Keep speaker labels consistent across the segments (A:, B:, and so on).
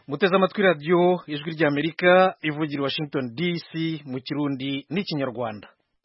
A: muteze amatwi radiyo ijwi ry'Amerika ivugira Washington DC mu Kirundi n'Ikinyarwanda.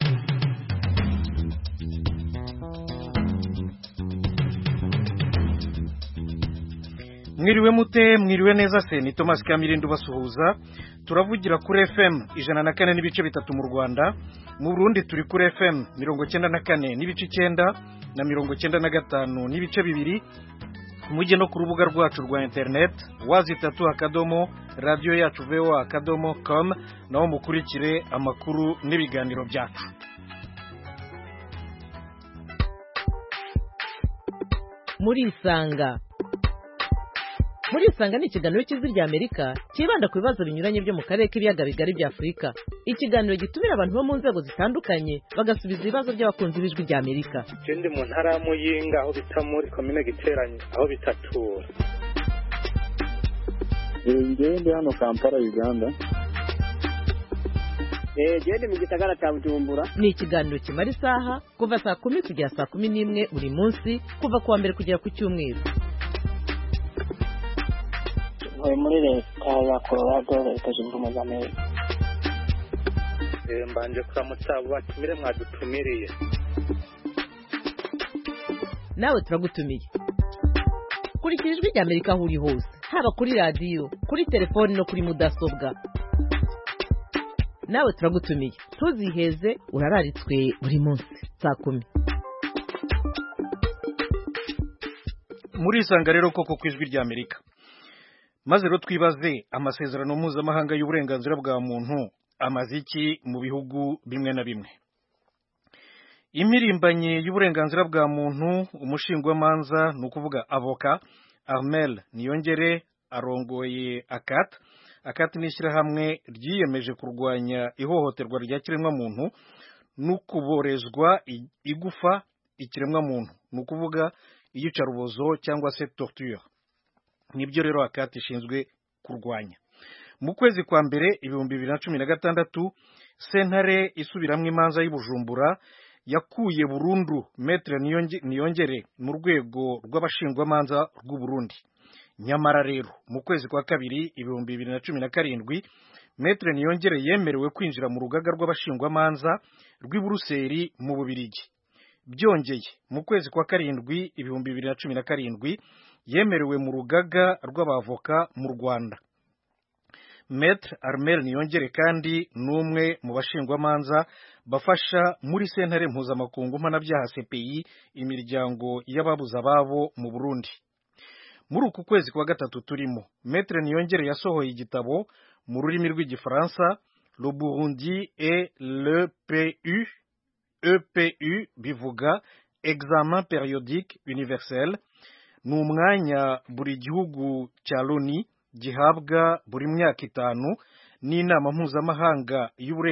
A: Mwiriwe mute, mwiriwe neza se, ni Thomas Kamirindo basuhuza. Turavugira kuri FM 104 n'ibice bitatu mu Rwanda, mu Burundi turi kuri FM 94 n'ibice 9 na 95 n'ibice bibiri. Mujye no ku rubuga rwacu rwa internet wazitatu akadomo radio yacu voa.com naho mukurikire amakuru n'ibiganiro byacu.
B: Murisanga ni ikiganiro cy'Ijwi ry'Amerika kibanda ku bibazo binyuranye byo mu karere k'ibiyaga bigari bya Afurika. Ikiganiro gitumira abantu bo mu nzego zitandukanye bagasubiza ibibazo by'abakunzi b'Ijwi ry'Amerika.
C: Ndi mu ntara ya Muyinga aho bita muri commune Giteranye aho bitatura.
D: Ndi hano Kampala Uganda.
E: Ndi mu gisagara cya Bujumbura.
B: Ni ikiganiro kimara isaha kuva saa 10 kugera saa 11 buri munsi kuva kuwa mbere kugera ku cyumweru.
E: Muri leta ya Colorado leta zunze ubumwe za Amerika.
C: Mbanje kuramutsa batumire mwadutumiriye.
B: Nawe turagutumiye. Kurikira Ijwi ry'Amerika aho uri hose, haba kuri radio, kuri telefone no kuri mudasobwa. Nawe turagutumiye. Tuziheze urararitswe buri munsi saa 10.
A: Murisanga rero koko ku Ijwi ry'Amerika. Maze rero twibaze amasezerano mpuzamahanga y'uburenganzira bwa muntu amaziki mu bihugu bimwe na bimwe. Impirimbanyi y'uburenganzira bwa muntu umushingwamanza ni ukuvuga avoka Armel Niyongere arongoye ACAT ni ishyirahamwe ryiyemeje kurwanya ihohoterwa rya kiremwa muntu n'ukuborezwa igufa ikiremwa muntu, ni ukuvuga iyicarubozo cyangwa se torture. Nibyo rero ACAT ishinzwe kurwanya. Mu kwezi kwa mbere 2016 sentare isubiramwe imanza y'Ibujumbura yakuye burundu Maître Niyongere mu rwego rw'abashingwamanza rw'u Burundi. Nyamara rero mu kwezi kwa kabiri 2017 Maître Niyongere yemerewe kwinjira mu rugaga rw'abashingwamanza rw'i Buruseli mu Bubiligi. Byongeye mu kwezi kwa karindwi 2017 yemerewe mu rugaga rw'abavoka mu Rwanda. Maître Armel Niyongere kandi numwe mu bashingwamanza bafasha muri sentare mpuzamakungu mpanabyaha CPI imiryango y'ababuza ababo mu Burundi. Muri uku kwezi kwa gatatu turimo, Maître Niyongere yasohoye igitabo mu rurimi rw'igifaransa Le Burundi et le PU, EPU bivuga Examen périodique universel. Ni umwanya buri gihugu cya Loni gihabwa buri myaka 5 n'inama mpuzamahanga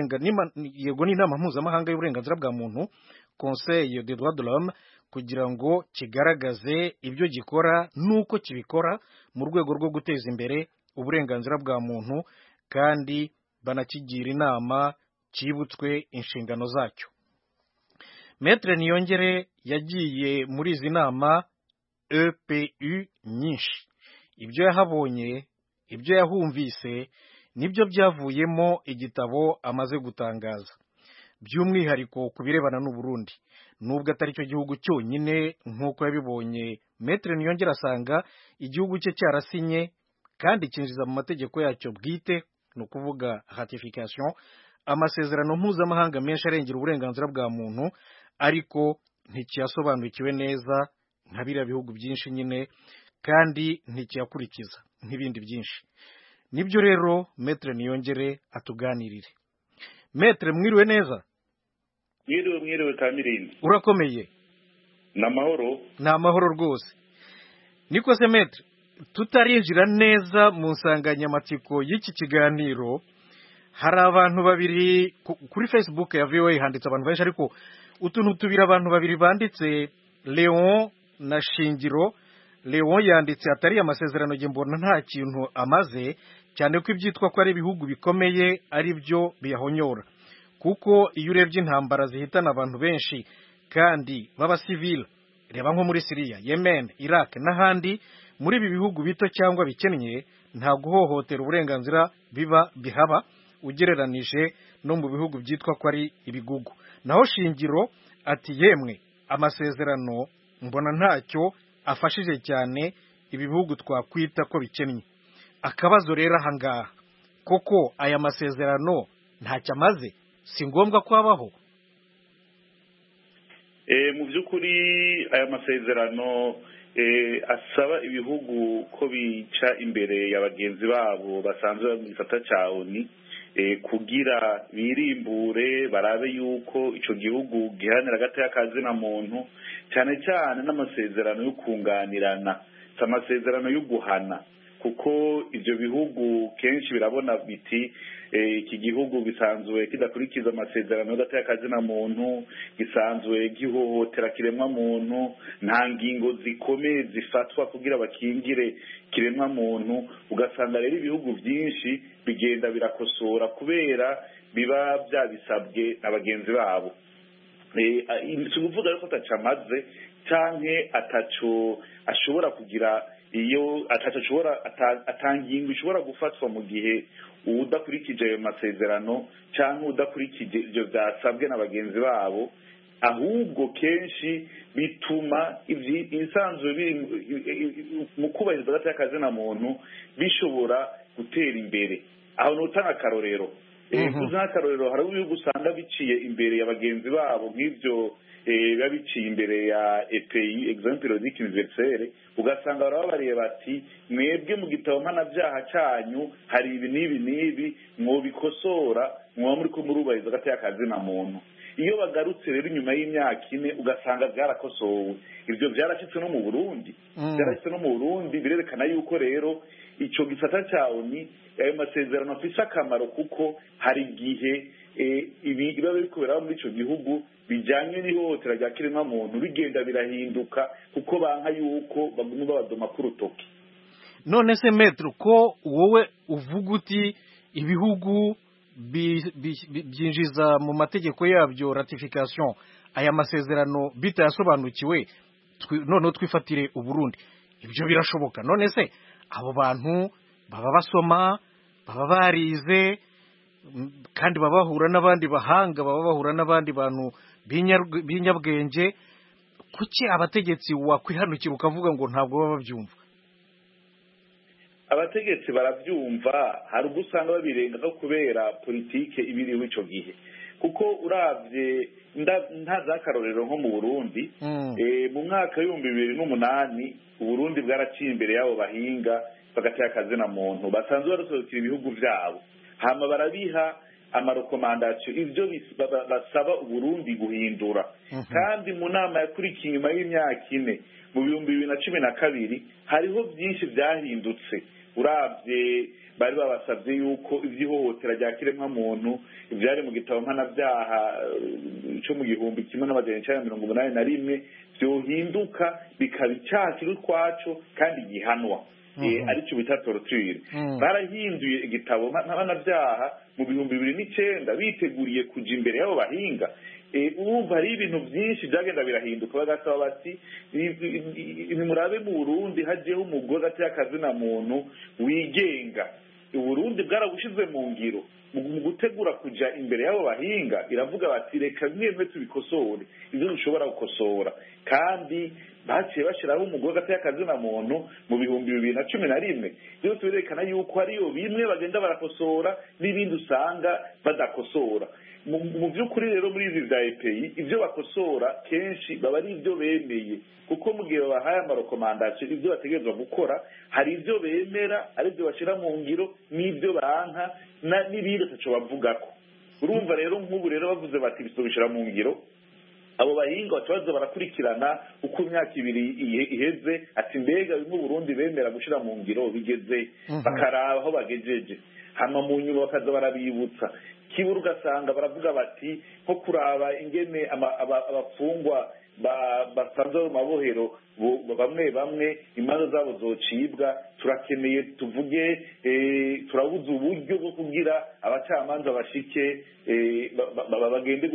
A: y'uburenganzira bwa muntu Conseil des droits de l'homme kugira ngo kigaragaze ibyo gikora nuko kibikora mu rwego rwo guteza imbere uburenganzira bwa muntu kandi banakigira inama kibutswe inshingano zacyo. Maître Niyongere yagiye muri izi nama EPU nyinshi. Ibyo yahabonye, ibyo yahumvise nibyo byavuyemo igitabo amaze gutangaza. By'umwihariko ku birebana n'u Burundi, nubwo atari cyo gihugu cyonyine nk'uko yabibonye, Maître Niyongere asanga igihugu cye cyarasinye kandi kinjiza mu mategeko yacyo bwite, ni ukuvuga ratification, amasezerano mpuzamahanga menshi arengera uburenganzira bwa muntu, ariko ntikiyasobanukiwe neza nka biriya bihugu byinshi nyine, kandi ntikiyakurikiza nk'ibindi byinshi. Nibyo rero Maître Niyongere atuganirire. Maître mwiriwe neza?
F: Mwiriwe Kamirindo.
A: Urakomeye? N'amahoro rwose. Niko se Maître, tutarinjira neza mu nsanganyamatsiko y'iki kiganiro, hari abantu babiri kuri Facebook ya VOA handitse abantu benshi, ariko utuntu tubiri abantu babiri banditse Leon na Shingiro. Leon yanditse atari amasezerano nge mbona nta kintu amaze, cyane ko ibyitwa ko ari ibihugu bikomeye ari byo biyahonyora, kuko iyo urebye intambara zihitana abantu benshi kandi baba civil, reba nko muri Syria, Yemen, Iraq n'ahandi, muri ibi bihugu bito cyangwa bikennye nta guhohotera uburenganzira bihaba ugereranije no mu bihugu byitwa ko ari ibigugu. Naho Shingiro ati yemwe amasezerano mbona ntacyo afashije cyane ibi bihugu twakwita ko bikennye. Akabazo rero ahangaha, koko aya masezerano ntacyo amaze, si ngombwa ko abaho?
F: Mu by'ukuri aya masezerano asaba ibihugu ko bica imbere ya bagenzi babo basanzwe mu gisata cya ONU kugira birimbure barabe yuko icyo gihugu giharanira agateka kazina muntu, cyane cyane n'amasezerano yo kunganirana, si amasezerano yo guhana, kuko ibyo bihugu kenshi birabona biti iki gihugu gisanzwe kidakurikiza amasezerano y'agateka kazina muntu, gisanzwe gihohotera kiremwa muntu, nta ngingo zikomeye zifatwa kugira bakingire kiremwa muntu. Ugasanga rero ibihugu byinshi bigenda birakosora kubera biba byabisabwe na bagenzi babo. Si ukuvuga rero ko atacamaze canke ataco ashobora kugira, iyo atangingo ishobora gufatwa mu gihe udakurikije ayo masezerano cyangwa udakurikije ibyo byasabwe na bagenzi babo, ahubwo kenshi bituma ibisanzwe biri mu kubahiriza agateka kazina muntu bishobora gutera imbere. Aho notanga akarorero, nk'akarorero hari ibihugu usanga biciye imbere ya bagenzi babo nk'ibyo biba biciye imbere ya EPI, examen periodique universelle, ugasanga barababariye bati mwebwe mu gitabo mpanabyaha cyanyu hari ibi n'ibi n'ibi mwobikosora, mwaba muri ko murubahiriza agateka kazina muntu. Iyo bagarutse rero inyuma y'imyaka 4 ugasanga byarakosowe. Ibyo byarashyitse no mu Burundi, birerekana yuko rero icyo gisata cya ONU ayo masezerano afite akamaro, kuko hari igihe ibi biba bikubera muri icyo gihugu bijyanye n'ihohotera rya kiremwa muntu bigenda birahinduka, kuko banka yuko baguma babadoma ku rutoki.
A: None se Maître, ko wowe uvuga uti ibihugu byinjiza mu mategeko yabyo ratification aya masezerano bitayasobanukiwe, none twifatire Uburundi, ibyo birashoboka? None se abo bantu baba basoma, baba barize, kandi baba bahura n'abandi bahanga, baba bahura n'abandi bantu b'inyabwenge, kuki abategetsi wakwihanukira ukavuga ngo ntabwo baba babyumva?
F: Abategetsi barabyumva, hari ubwo usanga babirenga no kubera politike ibiriho icyo gihe, kuko uravye ntazakarorero nko mu Burundi, mu mwaka w'2008 Uburundi bwaraciye imbere yabo bahinga bagateka kazina muntu basanzwe barasohokera ibihugu byabo, hama barabiha amarekomandasiyo ibyo basaba Uburundi guhindura. Kandi mu nama yakurikiye inyuma y'imyaka 4 mu 2012 hariho byinshi byahindutse. Uravye bari babasabye yuko iby'ihohotera rya kiremwa muntu ibyari mu gitabo mpanabyaha cyo mu 1981 byohinduka bikaba icyaha kiri kwaco kandi gihanwa, aricyo bita torture. Barahinduye igitabo mpanabyaha mu 2009 biteguriye kuja imbere yabo bahinga. Ubu hari ibintu byinshi byagenda birahinduka, bagasaba bati nimurabe mu Burundi hajeho umugozi ateye akazina muntu wigenga. Uburundi bwarabushize mu ngiro mu gutegura kuja imbere yabo bahinga, iravuga bati reka mwemwe tubikosore ibyo dushobora gukosora, kandi baciye bashiraho umugozi ateye akazina muntu mu 2011. Rero turerekana yuko hariyo bimwe bagenda barakosora n'ibindi usanga badakosora. Mu by'ukuri rero muri izi za EPI ibyo bakosora kenshi baba ari ibyo bemeye, kuko mu gihe babahaye amarekomandasiyo ibyo bategerezwa gukora hari ibyo bemera ari byo bashyira mu ngiro n'ibyo banka n'ibindi ataco bavugako. Urumva rero nk'ubu rero bavuze bati bisubishira mu ngiro, abo bahinga batabaza barakurikirana uko imyaka 2 iheze, ati mbega bimwe Burundi bemera gushira mu ngiro bigeze, bakaraba aho bagejeje, hama mu nyuma bakaza barabibutsa. Kibura ugasanga baravuga bati nko kuraba ingene abafungwa basanzwe mu mabohero bamwe imanza zabo zocibwa, turakeneye tuvuge turabuze uburyo bwo kugira abacamanza bashike bagende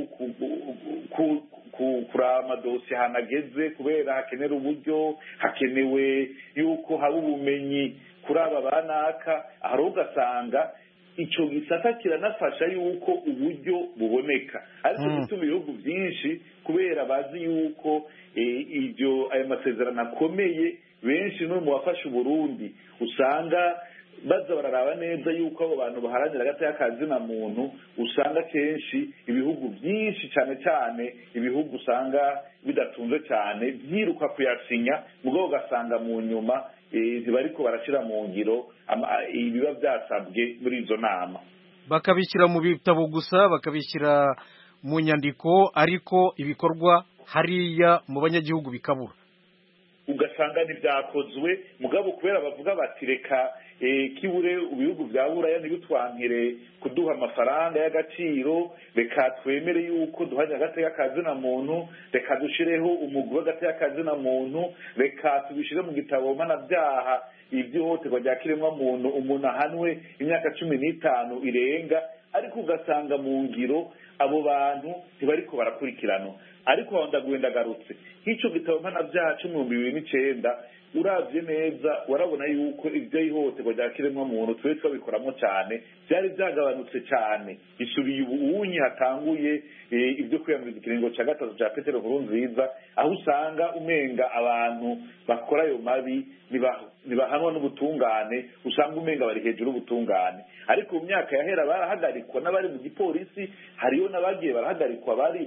F: kuraba amadosiye hanageze, kubera hakenera uburyo, hakenewe yuko haba ubumenyi kuri aba banaka hari ugasanga icyo gisata kiranafasha yuko uburyo buboneka ariko gituma ibihugu byinshi kubera bazi yuko ayo masezerano akomeye benshi no mu bafasha Uburundi usanga baza bararaba neza yuko abo bantu baharanira agateka kazina muntu usanga kenshi ibihugu byinshi cyane cyane ibihugu usanga bidatunze cyane byiruka kuyasinya mugabo ugasanga mu nyuma ntibariko barashyira mu ngiro ibiba byasabwe muri izo nama
A: bakabishyira mu bitabo gusa bakabishyira mu nyandiko ariko ibikorwa hariya mu banyagihugu bikabura
F: ugasanga ntibyakozwe mugabo kubera bavuga bati reka kibure ibihugu bya buraya ntibitwankire kuduha amafaranga y'agaciro reka twemere yuko duhanye agateka kazina muntu reka dushireho umugwi w'agateka kazina muntu reka tubishire mu gitabo mpanabyaha iby'ihohoterwa rya kiremwa muntu umuntu ahanwe imyaka 15 irenga ariko ugasanga mu ngiro abo bantu ntibariko barakurikirana ariko wandagwe ndagarutse nk'icyo gitabo mpanabyaha 2009 uravye neza warabona yuko ibyo ihohoterwa rya kiremwa muntu twe twabikoramo cyane byari byagabanutse cyane isubiye ubunyi hatanguye ibyo kwiyamiriza ikiringo cya gatatu cya Petero Nkurunziza aho usanga umenga abantu bakora ayo mabi nibahanwa n'ubutungane usanga umenga bari hejuru ubutungane ariko mu myaka yahera barahagarikwa n'abari mu gipolisi hariyo n'abagiye barahagarikwa bari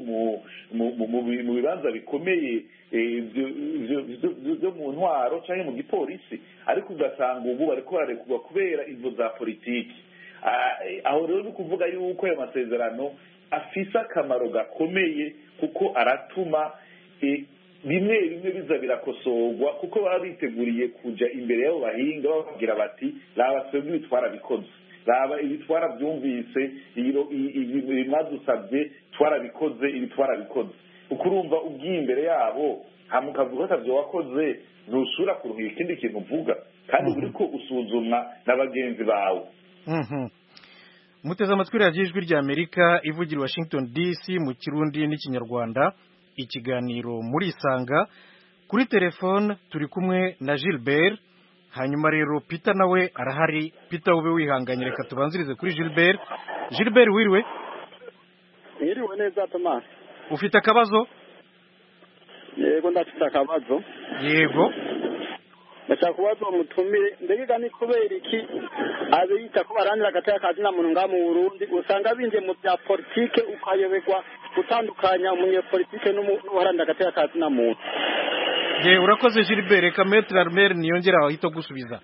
F: mu bibanza bikomeye byo mu ntwaro cyangwa mu gipolisi ariko ugasanga ubu bariko bararekurwa kubera imvo za politiki aho rero ni kuvuga yuko ayo masezerano afise akamaro gakomeye kuko aratuma bimwe biza birakosorwa kuko baba biteguriye kuja imbere y'abo bahinga bababwira bati raba twebwe ibitwara bikoze raba ibitwara byumvise mwadusabye twarabikoze ibitwara bikoze uko urumva ubwiye imbere yabo hamukavuga atavyo wakoze ntusura kuruhira ikindi kintu uvuga kandi uriko usuzumwa na bagenzi bawe
A: muteze amatwi radiyo ijwi rya Amerika ivugira i Washington DC mu Kirundi n'Ikinyarwanda ikiganiro muri Isanga kuri telefone turi kumwe na Gilbert hanyuma rero Peter nawe arahari Peter ube wihanganye reka tubanzirize kuri Gilbert wiriwe
D: neza Thomas
A: ufite akabazo
D: yego ndafite akabazo
A: yego
D: ndashaka kubaza umutumire ndegega ni kubera iki abita ko baranira agateka kazina muntu nga mu Burundi usanga binje mu bya politike ukayoberwa gutandukanya umunyepolitike n'uharanira agateka kazina muntu
A: urakoze Gilbert reka Maître Armel niyongera ahita gusubiza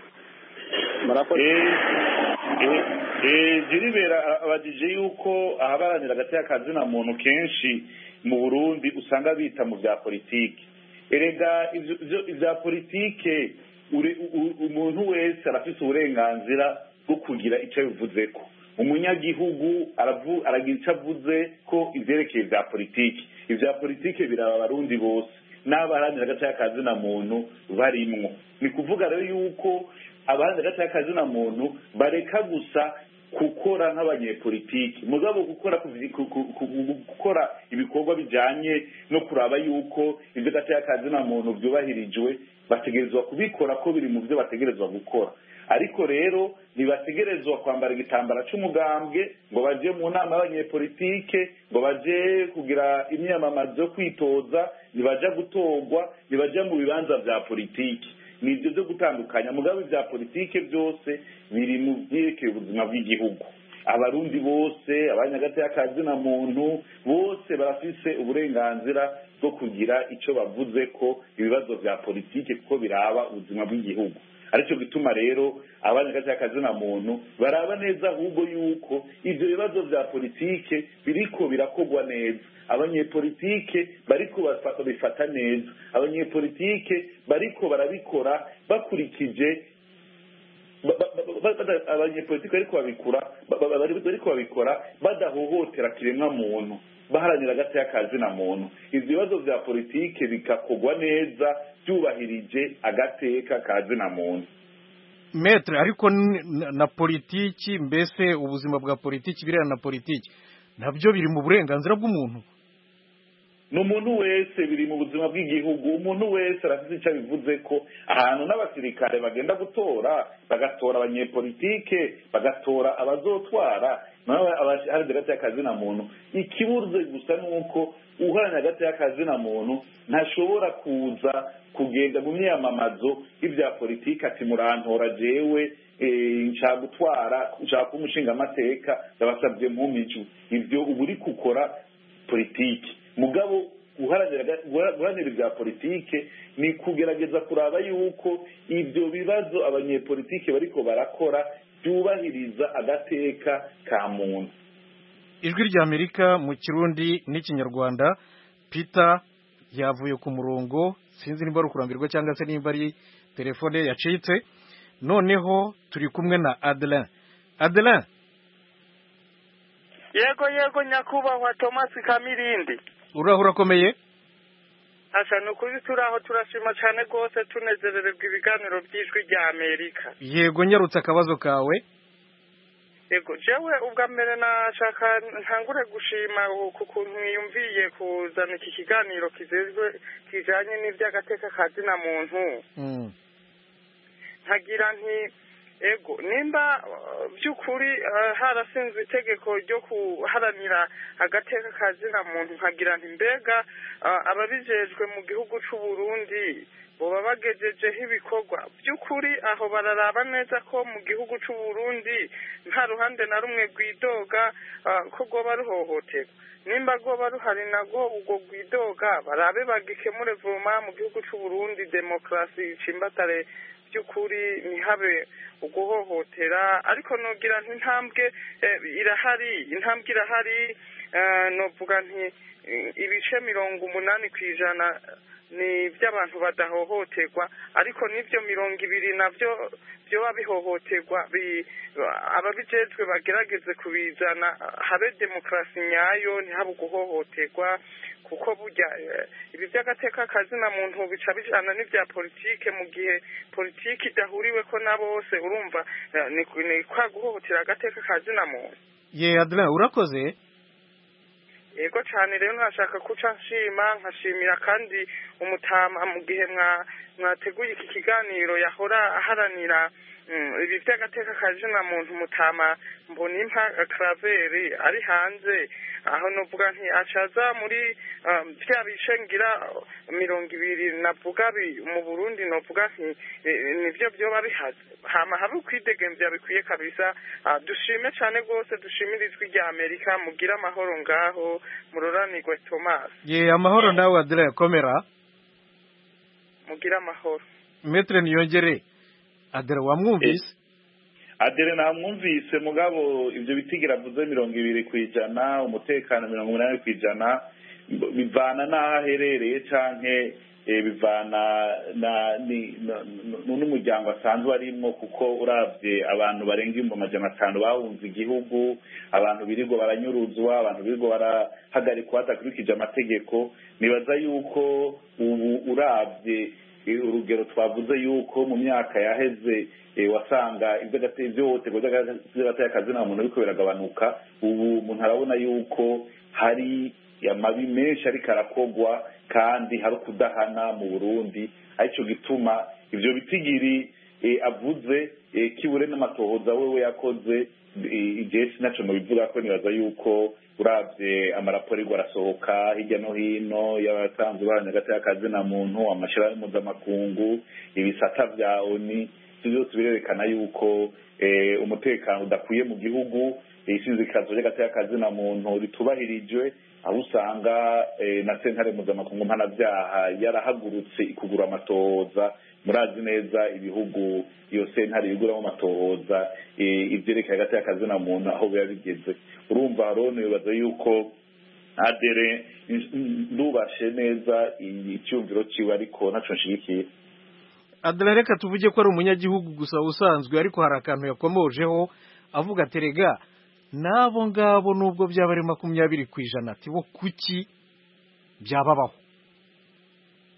F: Gilbert abajije yuko ahabaranira agateka kazina muntu kenshi mu Burundi usanga bita mu bya politike erega ibya politike umuntu wese arafite uburenganzira bwo kugira icyo bivuzeko umunyagihugu aragira icyo avuze ko ivyerekeye bya politike ibya politike biraba abarundi bose n'abaharanira agateka kazina muntu barimwo ni kuvuga rero yuko abaharanira agateka kazina muntu bareka gusa gukora nk'abanyepolitiki mugabo gukora ibikorwa bijanye no kuraba yuko ibyo gateka kazina muntu byubahirijwe bategerezwa kubikora ko biri mu byo bategerezwa gukora ariko rero ntibategerezwa kwambara igitambara c'umugambwe ngo baje mu nama y'abanyepolitike ngo baje kugira imyamamazo yo kwitoza ntibaja gutorwa ntibaja mu bibanza vya politiki ni ibyo byo gutandukanya mugabo bya politike byose biri mu byerekeye ubuzima bw'igihugu abarundi bose abanyagateka kazina muntu bose barafise uburenganzira bwo kugira icyo bavuze ko ibibazo bya politike kuko biraba ubuzima bw'igihugu aricyo gituma rero abanyagateka kazina muntu baraba neza ahubwo yuko ivyo bibazo bya politike biriko birakogwa neza abanyepolitike bariko bifata neza abanyepolitike bariko barabikora bakurikije abanyepolitike bariko babikora badahohotera kiremwa muntu baharanira agateka kazina muntu ivyo bibazo vya politike bikakogwa neza byubahirije agateka kazina muntu
A: Maître ariko na politiki mbese ubuzima bwa politiki birana na politiki nabyo biri mu burenganzira bw'umuntu
F: ni umuntu wese biri mu buzima bw'igihugu umuntu wese arafite icyo bivuze ko ahantu n'abasirikare bagenda gutora bagatora abanyepolitike bagatora abazotwara hari hagati y'akazi na muntu ikibuze gusa ni uko uharanira hagati y'akazi na muntu ntashobora kuza kugenda mu myamamazo y'ibya politiki ati murantora jewe nshaka gutwara nshaka kuba umushingamateka ndabasabye mpumiju ibyo uba uri gukora politiki mugabo guharanira ibya politike ni kugerageza kuraba yuko ibyo bibazo abanyepolitike bariko barakora byubahiriza agateka ka muntu.
A: Ijwi rya Amerika mu Kirundi n'Ikinyarwanda. Peter yavuye ku murongo, sinzi nimba ari kurambirwa cyangwa se nimba ari telefone yacitse. Noneho turi kumwe na Adeline. Adeline,
G: yego nyakubahwa Thomas Kamirindi.
A: urakomeye?
G: Asa nukuri turaho turashima cyane rwose tunezerererwa ibiganiro by'ijwi rya Amerika.
A: Yego nyarutse akabazo kawe.
G: Yego jewe ubwa mbere nashaka ntangure gushima ku kuntu mwiyumviye kuzana iki kiganiro kizezwe kijanye n'ivy'agateka kazi na muntu. Nkagira nti ego nimba by'ukuri harasinzwe itegeko ryo kuharanira agateka kazi na muntu nkagira nti mbega ababijejwe mu gihugu c'u Burundi boba bagejejeho ibikorwa by'ukuri aho bararaba neza ko mu gihugu c'u Burundi nta ruhande na rumwe rwidoga ko rwoba ruhohoterwa nimba rwoba ruhari nago ubwo rwidoga barabe bagikemure vuma mu gihugu c'u Burundi demokrasi cimbatare by'ukuri ntihabe uguhohotera ariko nogira nti intambwe irahari novuga nti ibice 80% ni by'abantu badahohoterwa ariko n'ibyo 20 navyo byo babihohoterwa ababijejwe bagerageze kubizana habe demokrasi nyayo ntihabe uguhohoterwa kuko burya ibi by'agateka kazi na muntu bica bijana n'ibya politike mu gihe politiki idahuriwe ko na bose urumva ni kwa guhohotera agateka kazi na muntu.
A: Adela urakoze.
G: Yego cyane rero nashaka kuca nshima nkashimira kandi umutama mu gihe mwateguye iki kiganiro yahora aharanira ibi by'agateka kazi na muntu mutama Mbonimpa Claver ari hanze aho novuga nti acaza muri bya bishengira 20 navuga mu Burundi novuga nti nivyo byo babihaze hama habe kwidegemvya bikwiye kabisa dushime cyane gose dushimirizwe rya Amerika mugira amahoro ngaho muroranirwe Thomas.
A: Amahoro nawe Adela komera.
G: Mugira amahoro.
A: Metre Niyongere Adela wamwumvise?
F: Adela namwumvise mugabo ivyo bitigira vuze 20% umutekano 80% bivana naherereye canke bivana n'umuryango asanzwe arimo kuko uravye abantu barenga 500 bahunze igihugu abantu birirwa baranyuruzwa abantu birirwa barahagarikwa hatakurikije amategeko nibaza yuko ubu uravye urugero twavuze yuko mu myaka yaheze wasanga ivy'hohoterwa ry'agateka na muntu ariko biragabanuka ubu umuntu arabona yuko hari amabi menshi ariko arakogwa kandi hari kudahana mu Burundi arico gituma ivyo bitigiri avuze kibure n'amatohoza wewe yakoze igesi naco no bivuga ko nibaza yuko uravye amaraporo arasohoka hirya no hino y'abatanzwe baranyagata kazi na muntu amashira mpuzamakungu ibisata vya ONU byose birerekana yuko umutekano udakwiye mu gihugu isizikazo y'agateka kazi na muntu ritubahirijwe aho usanga na sentare mpuzamakungu mpanabyaha yarahagurutse ikugura amatohoza murazi neza ibihugu iyo sentare iguramo amatohoza ivyerekeye agateka kazi na muntu aho biba bigeze urumva rone bibaza yuko Adere ndubashe neza icyumviro ciwe ariko naco nshigikiye.
A: Adela reka tuvuge ko ari umunyagihugu gusa usanzwe ariko hari akantu yakomojeho avuga terega nabo ngabo nubwo byaba ari 20% ati bo kuki byababaho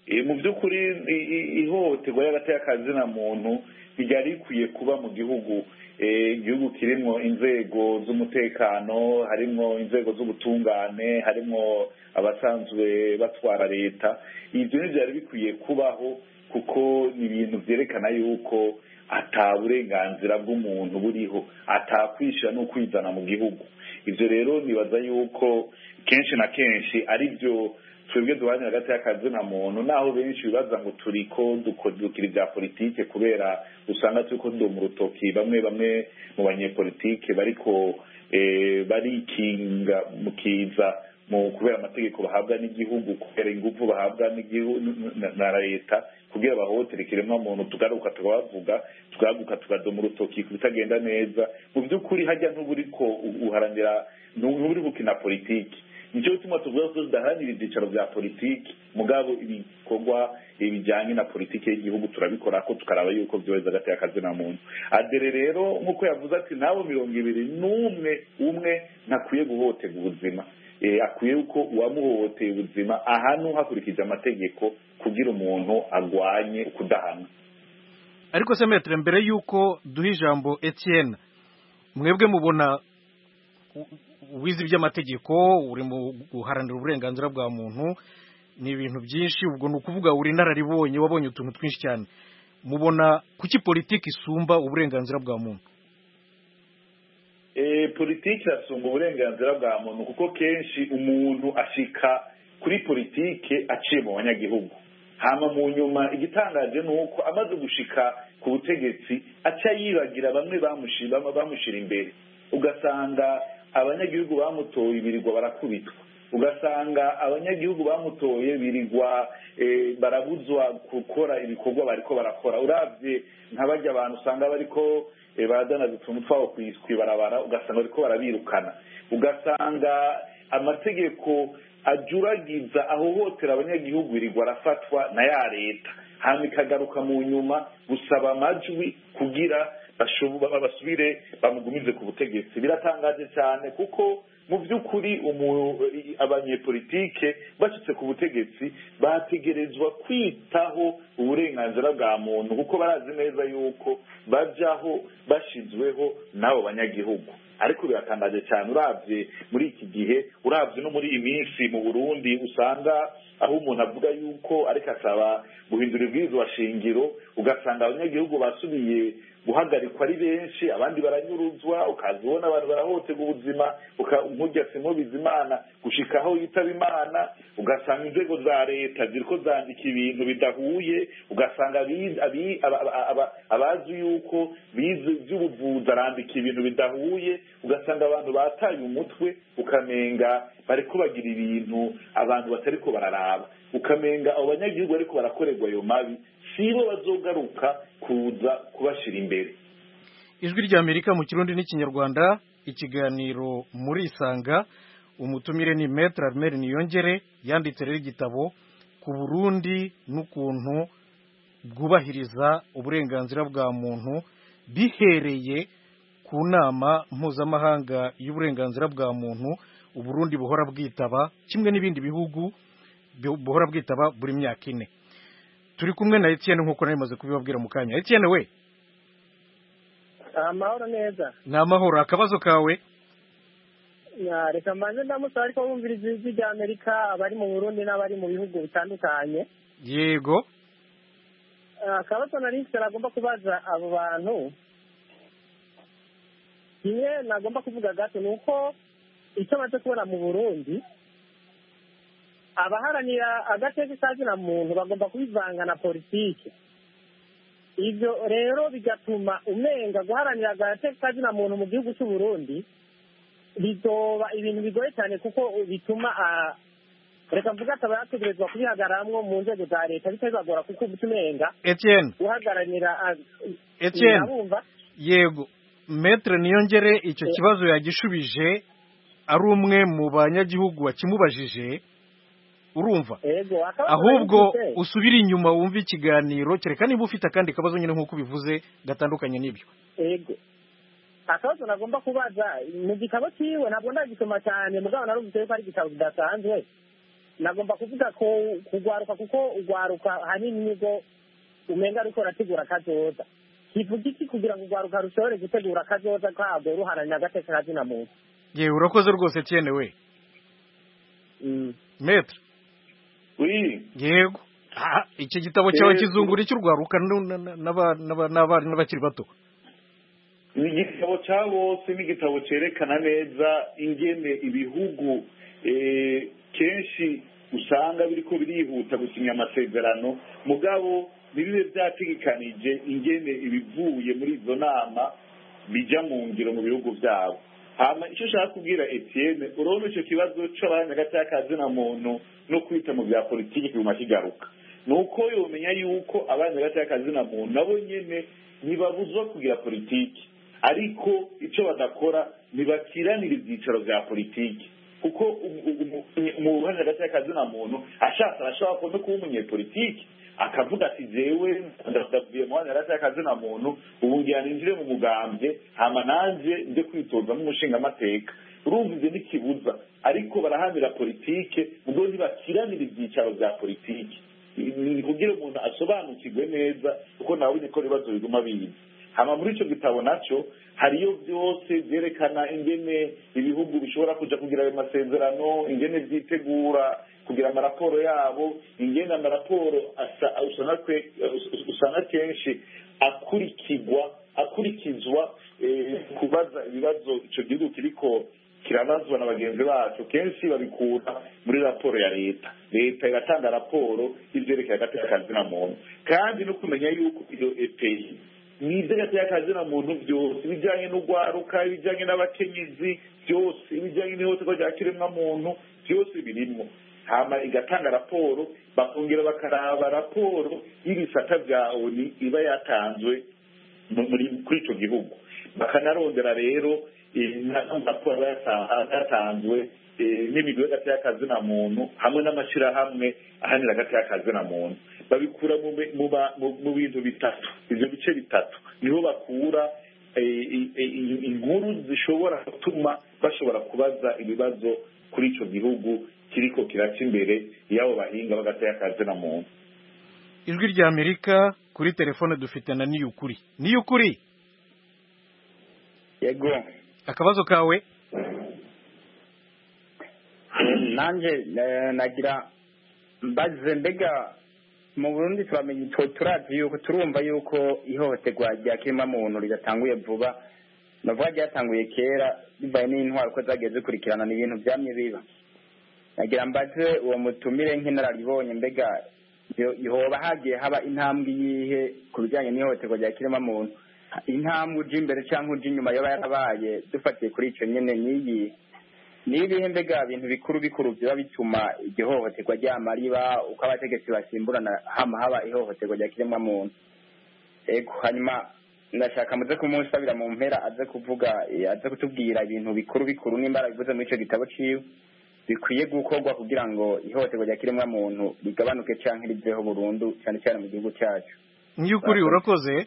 F: mu by'ukuri ihohoterwa y'agaterekazina muntu ryari rikwiye kuba mu gihugu igihugu kirimo inzego z'umutekano, harimo inzego z'ubutungane, harimo abasanzwe batwara leta. Ibyo ntibyari bikwiye kubaho kuko ni ibintu byerekana yuko ata burenganzira bw'umuntu buriho, atakwishyira no kwizana mu gihugu. Ibyo rero nibaza yuko kenshi na kenshi ari byo twebwe duhanye hagati y'akazina muntu, naho benshi bibaza ngo turiko dukira ibya politike kubera usanga turiko mu rutoki bamwe mu banyepolitike bariko barikinga mukiza mu kubera amategeko bahabwa n'igihugu, kubera ingufu bahabwa n'igihugu na leta, kugira bahohotere ikiremwamuntu. Tugaruka tukadoma urutoki ku bitagenda neza. Mu by'ukuri hajya n'uburiko uharanira n'uburi gukina politiki. Nicyo gituma tuvuga ko tudaharanira ibyicaro bya politiki, mugabo ibikorwa bijyanye na politiki y'igihugu turabikora ko tukaraba yuko byoheza hagati y'akazina muntu. Adere rero nk'uko yavuze ati nabo 21 ntakwiye guhohotera ubuzima, akwiye uko uwamuhohoteye ubuzima ahantu hakurikije amategeko kugira umuntu agwanye kudahana.
A: Ariko se metre, mbere yuko duha ijambo Etienne, mwebwe mubona wize iby'amategeko, uri mu guharanira uburenganzira bwa muntu, ni ibintu byinshi, ubwo ni ukuvuga uri nararibonye, wabonye utuntu twinshi cyane. Mubona kuki politiki isumba uburenganzira bwa muntu?
F: Politiki irasumba uburenganzira bwa muntu kuko kenshi umuntu ashika kuri politiki aciye mu banyagihugu, hama mu nyuma igitangaje ni uko amaze gushika ku butegetsi aca yibagira bamwe bamushira imbere, ugasanga abanyagihugu bamutoye birirwa barakubitwa, ugasanga abanyagihugu bamutoye birirwa barabuzwa gukora ibikorwa bariko barakora. Uravye nk'abajya abantu usanga bariko badanaza utuntu twabo kwibarabara, ugasanga bariko barabirukana, ugasanga amategeko ajuragiza ahohotera abanyagihugu birirwa arafatwa na ya leta, hama ikagaruka mu nyuma gusaba amajwi kugira basubire bamugumize ku butegetsi. Biratangaje cyane kuko mu by'ukuri abanyepolitike bashitse ku butegetsi bategerezwa kwitaho uburenganzira bwa muntu kuko barazi neza yuko bajaho bashizweho n'abo banyagihugu. Ariko biratangaje cyane uravye muri iki gihe, uravye no muri iyi minsi mu Burundi usanga aho umuntu avuga yuko ariko asaba guhindura ibwirizwa shingiro, ugasanga abanyagihugu basubiye guhagarikwa ari benshi, abandi baranyuruzwa, ukazibona abantu barahohoterwa ubuzima, nk'urya Simo Bizimana gushika aho yitaba Imana, ugasanga inzego za leta ziriko zandika ibintu bidahuye, ugasanga abazi yuko bize iby'ubuvuzi arandika ibintu bidahuye, ugasanga abantu bataye umutwe, ukamenga bariko bagira ibintu abantu batariko bararaba, ukamenga abo banyagihugu bariko barakorerwa ayo mabi sibo bazogaruka kuza kubashira imbere.
A: Ijwi rya Amerika mu Kirundi n'Ikinyarwanda, ikiganiro muri Isanga. Umutumire ni Maître Armel Niyongere, yanditse rero igitabo ku Burundi n'ukuntu bwubahiriza uburenganzira bwa muntu bihereye ku nama mpuzamahanga y'uburenganzira bwa muntu Uburundi buhora bwitaba, kimwe n'ibindi bihugu buhora bwitaba buri myaka 4. Turi kumwe na Etienne nk'uko narimaze kubibabwira mu kanya. Etienne we,
H: amahoro neza?
A: N'amahoro. Akabazo kawe?
H: Reka mbanze ndamusaba ariko bumviriza ijwi rya Amerika abari mu Burundi n'abari mu bihugu bitandukanye.
A: Yego.
H: Akabazo nari nagomba kubaza abo bantu, kimwe nagomba kuvuga gato ni uko icyo maze kubona mu Burundi, abaharanira agateka kazina muntu bagomba kubivanga na politiki. Ibyo rero bigatuma umenga guharanira agateka kazina muntu mu gihugu cy'u Burundi bizoba ibintu bigoye cyane, kuko bituma reka mvuga ataba yategerezwa kubihagaramwo mu nzego za leta bitazagora, kuko umenga
A: Etienne
H: guhagararira
A: Etienne yego, Maître Niyongere icyo kibazo yagishubije ari umwe mu banyagihugu bakimubajije, urumva? Ahubwo usubira inyuma wumva ikiganiro, kereka niba ufite akandi kabazo nyine nk'uko bivuze gatandukanye n'ibyo.
H: Yego, akabazo nagomba kubaza mu gitabo cyiwe, ntabwo ndagisoma cyane, mugabo narumvise ko ari igitabo kidasanzwe. nagomba kuvuga ko kugwaruka kuko ugwaruka hanini nibwo umenga ariko rategura kazoza kivuga iki kugira ngo ugwaruka rushobore gutegura kazoza kabwo ruharanira agateka kazina muntu
A: yewe urakoze rwose Etienne we Maître
F: oui
A: yego iki gitabo cyawe kizungura cy'urwaruka n'abakiri bato
F: ni igitabo cya bose ni igitabo cyerekana neza ingene ibihugu kenshi usanga biriko birihuta gusinya amasezerano mugabo nibibe byategekanije ingene ibivuye muri izo nama bija mu ngiro mu bihugu byabo hama icyo ushaka kubwira Etienne urabona icyo kibazo cy'abanyagatakazina muntu no kwita mu bya politiki kiguma kigaruka nuko yomenya yuko abanyagatakazina muntu nabo nyene ntibabuzwa kugira politiki ariko icyo badakora ntibakiranira ibyicaro bya politiki kuko mu banyagatakazina muntu ashobora no kuba umunyepolitiki akavuga ati jewe ndavuye mu banyagatakazina muntu ubu ngira ninjire mu mugambwe hama nanje nje kwitoza nk'umushingamateka urumva ivyo ntikibuza ariko barahamira politike ubwo ntibakiranira ibyicaro bya politiki kugira umuntu asobanukirwe neza kuko nawe niko ibibazo biguma biza hama muri ico gitabo naco hariyo byose byerekana ingene ibihugu bishobora kuja kugira ayo masezerano ingene vyitegura kugira amaraporo yabo ingene amaraporo usanga kenshi akurikizwa kubaza ibibazo ico gihugu kiriko kirabazwa na bagenzi bacu kenshi babikura muri raporo ya leta iratanga raporo y'ivyerekeye agateka kazina muntu kandi no kumenya yuko iyo EPI n'ivyerekeye kazina muntu byose ibijanye n'ugwaruka ibijanye n'abakenyezi byose ibijanye n'ihohoterwa rya kiremwa muntu byose birimwo hama igatanga raporo bakongera bakaraba raporo y'ibisata vya ONU iba yatanzwe kuri ico gihugu bakanarondera rero raporo yatanzwe n'imigwi y'agateka kazina muntu hamwe n'amashirahamwe ahanira agateka kazina muntu babikura mu bintu bitatu ivyo bice bitatu niho bakura inkuru zishobora gutuma bashobora kubaza ibibazo kuri ico gihugu kiriko kiraca imbere y'abo bahinga b'agateka kazina muntu.
A: Ijwi rya Amerika kuri telefone dufite na Niyukuri
I: yego
A: akabazo kawe
I: nanje nagira mbaze mbega mu Burundi turazi yuko turumva yuko ihohoterwa rya kiremwa muntu ridatanguye vuba navuga ryatanguye kera bivaye n'intwaro ko zagiye zikurikirana n'ibintu byamye biba nagira mbaze uwo mutumire nk'inararibonye mbega yoba hagiye haba intambwe yihe ku bijyanye n'ihohoterwa rya kiremwa muntu intambwe uje imbere cyangwa uje inyuma yoba yarabaye dufatiye kuri icyo nyene nibihe mbega bintu bikuru biba bituma igihohoterwa ryama riba uko abategetsi basimburana haba ihohoterwa rya kiremwa muntu ego hanyuma ndashaka muze kumusabira mu mpera aze kutubwira ibintu bikuru n'imbara bivuze muri icyo gitabo ciwe bikwiye gukorwa kugira ngo ihohoterwa rya kiremwa muntu rigabanuke canke riveho burundu cyane cyane mu gihugu cyacu.
A: Niyukuri urakoze.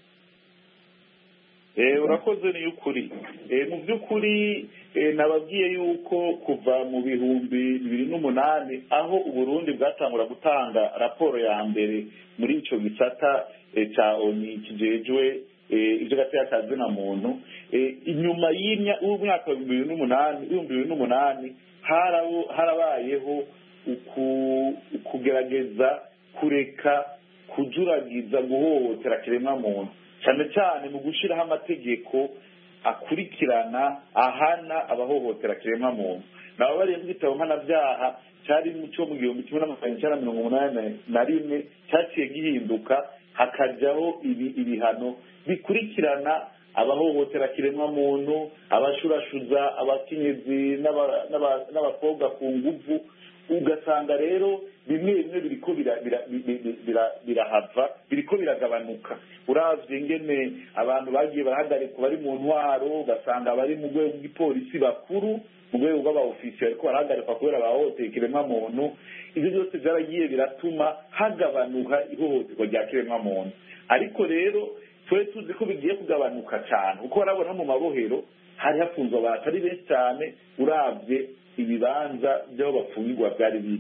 F: Urakoze Niyukuri. Mu by'ukuri nababwiye yuko kuva mu 2008 aho Uburundi bwatangura gutanga raporo ya mbere muri ico gisata ca ONU kijejwe ivyo gateka kazina muntu inyuma y'umwaka wa 2008 harabayeho kugerageza kureka kujuragiza guhohotera kiremwa muntu cyane cyane mu gushiraho amategeko akurikirana ahana abahohotera kiremwa muntu nabo bari mu gitabo mpanabyaha cyari mu cyo mu 1981 cyaciye gihinduka hakajaho ibihano bikurikirana abahohotera kiremwa muntu abashurashuza abakenyezi n'abakobwa ku nguvu ugasanga rero bimwe biriko birahava biriko biragabanuka uravye ngene abantu bagiye barahagarikwa bari mu ntwaro ugasanga bari mu rwego rw'ipolisi bakuru mu rwego rw'abaofisiye ariko barahagarikwa kubera abahohotera kiremwa muntu ivyo byose byaragiye biratuma hagabanuka ihohoterwa rya kiremwa muntu ariko rero twe tuzi ko bigiye kugabanuka cyane kuko barabona mu mabohero hari hafunzwe abantu ari benshi cyane uravye ibibanza by'aho bafungirwa byari biri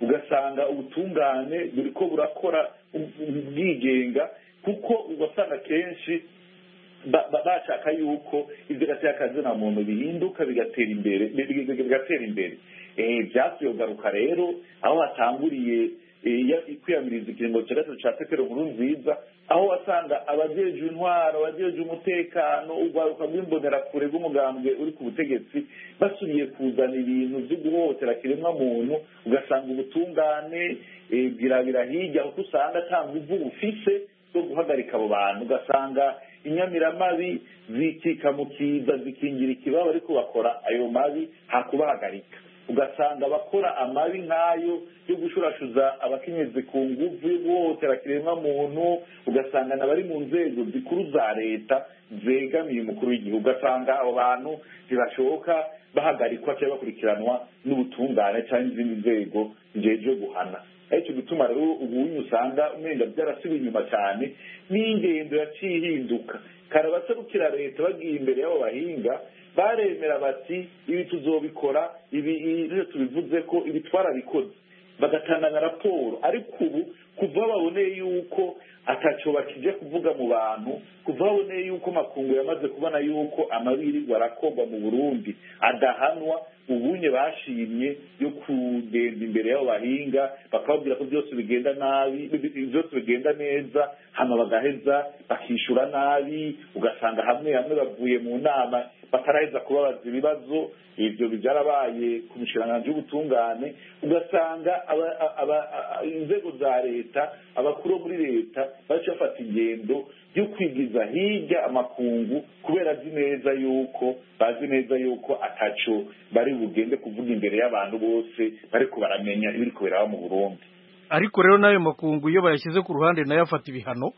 F: ugasanga ubutungane buriko burakora ubwigenga kuko ugasanga kenshi bashaka yuko ibyo gateka muntu bihinduka bigatera imbere byasubiye kugaruka rero aho hatanguriye kwiyamiriza ikiringo cya gatatu cya petero nkurunziza aho wasanga abajejwe intwaro abajejwe umutekano urwaruka rw'imbonerakure rw'umugambwe uri ku butegetsi basubiye kuzana ibintu byo guhohotera kiremwa muntu ugasanga ubutungane bwirabira hirya kuko usanga ata nguvu bufise zo guhagarika abo bantu ugasanga inyamiramabi zikika mu kiza zikingira ikibaba ariko bakora ayo mabi hakubahagarika ugasanga bakora amabi nk'ayo yo gushurashuza abakenyezi ku nguvu yo guhohotera kiremwa muntu ugasanga n'abari mu nzego zikuru za leta zegamiye umukuru w'igihugu ugasanga abo bantu ntibashoboka bahagarikwa cyangwa bakurikiranwa n'ubutungane cyangwa izindi nzego zijejwe guhana aricyo gituma rero ubu usanga umenga byarasubiye inyuma cyane n'ingendo yaciye ihinduka kare abaserukira leta bagiye imbere y'abo bahinga baremera bati ibi tuzobikora ibi tubivuze ko ibi twarabikoze bagatanga na raporo ariko ubu kuva baboneye yuko ataco bakije kuvuga mu bantu kuva baboneye yuko makungu yamaze kubona yuko amabirirwa arakorwa mu Burundi adahanwa ubunye bashimye yo kugenda imbere y'abo bahinga bakababwira ko byose bigenda nabi byose bigenda neza hano bagaheza bakishura nabi ugasanga hamwe bavuye mu nama bataraheza kubabaza ibibazo ibyo byarabaye ku mishikiranganji y'ubutungane ugasanga inzego za leta abakuru muri leta baje bafata ingendo yo kwigiza hirya amakungu kubera bazi neza yuko ataco bari bugende kuvuga imbere y'abantu bose bariko baramenya ibiriko biraba mu Burundi
A: ariko rero n'ayo makungu iyo bayashyize ku ruhande nayo afata ibihano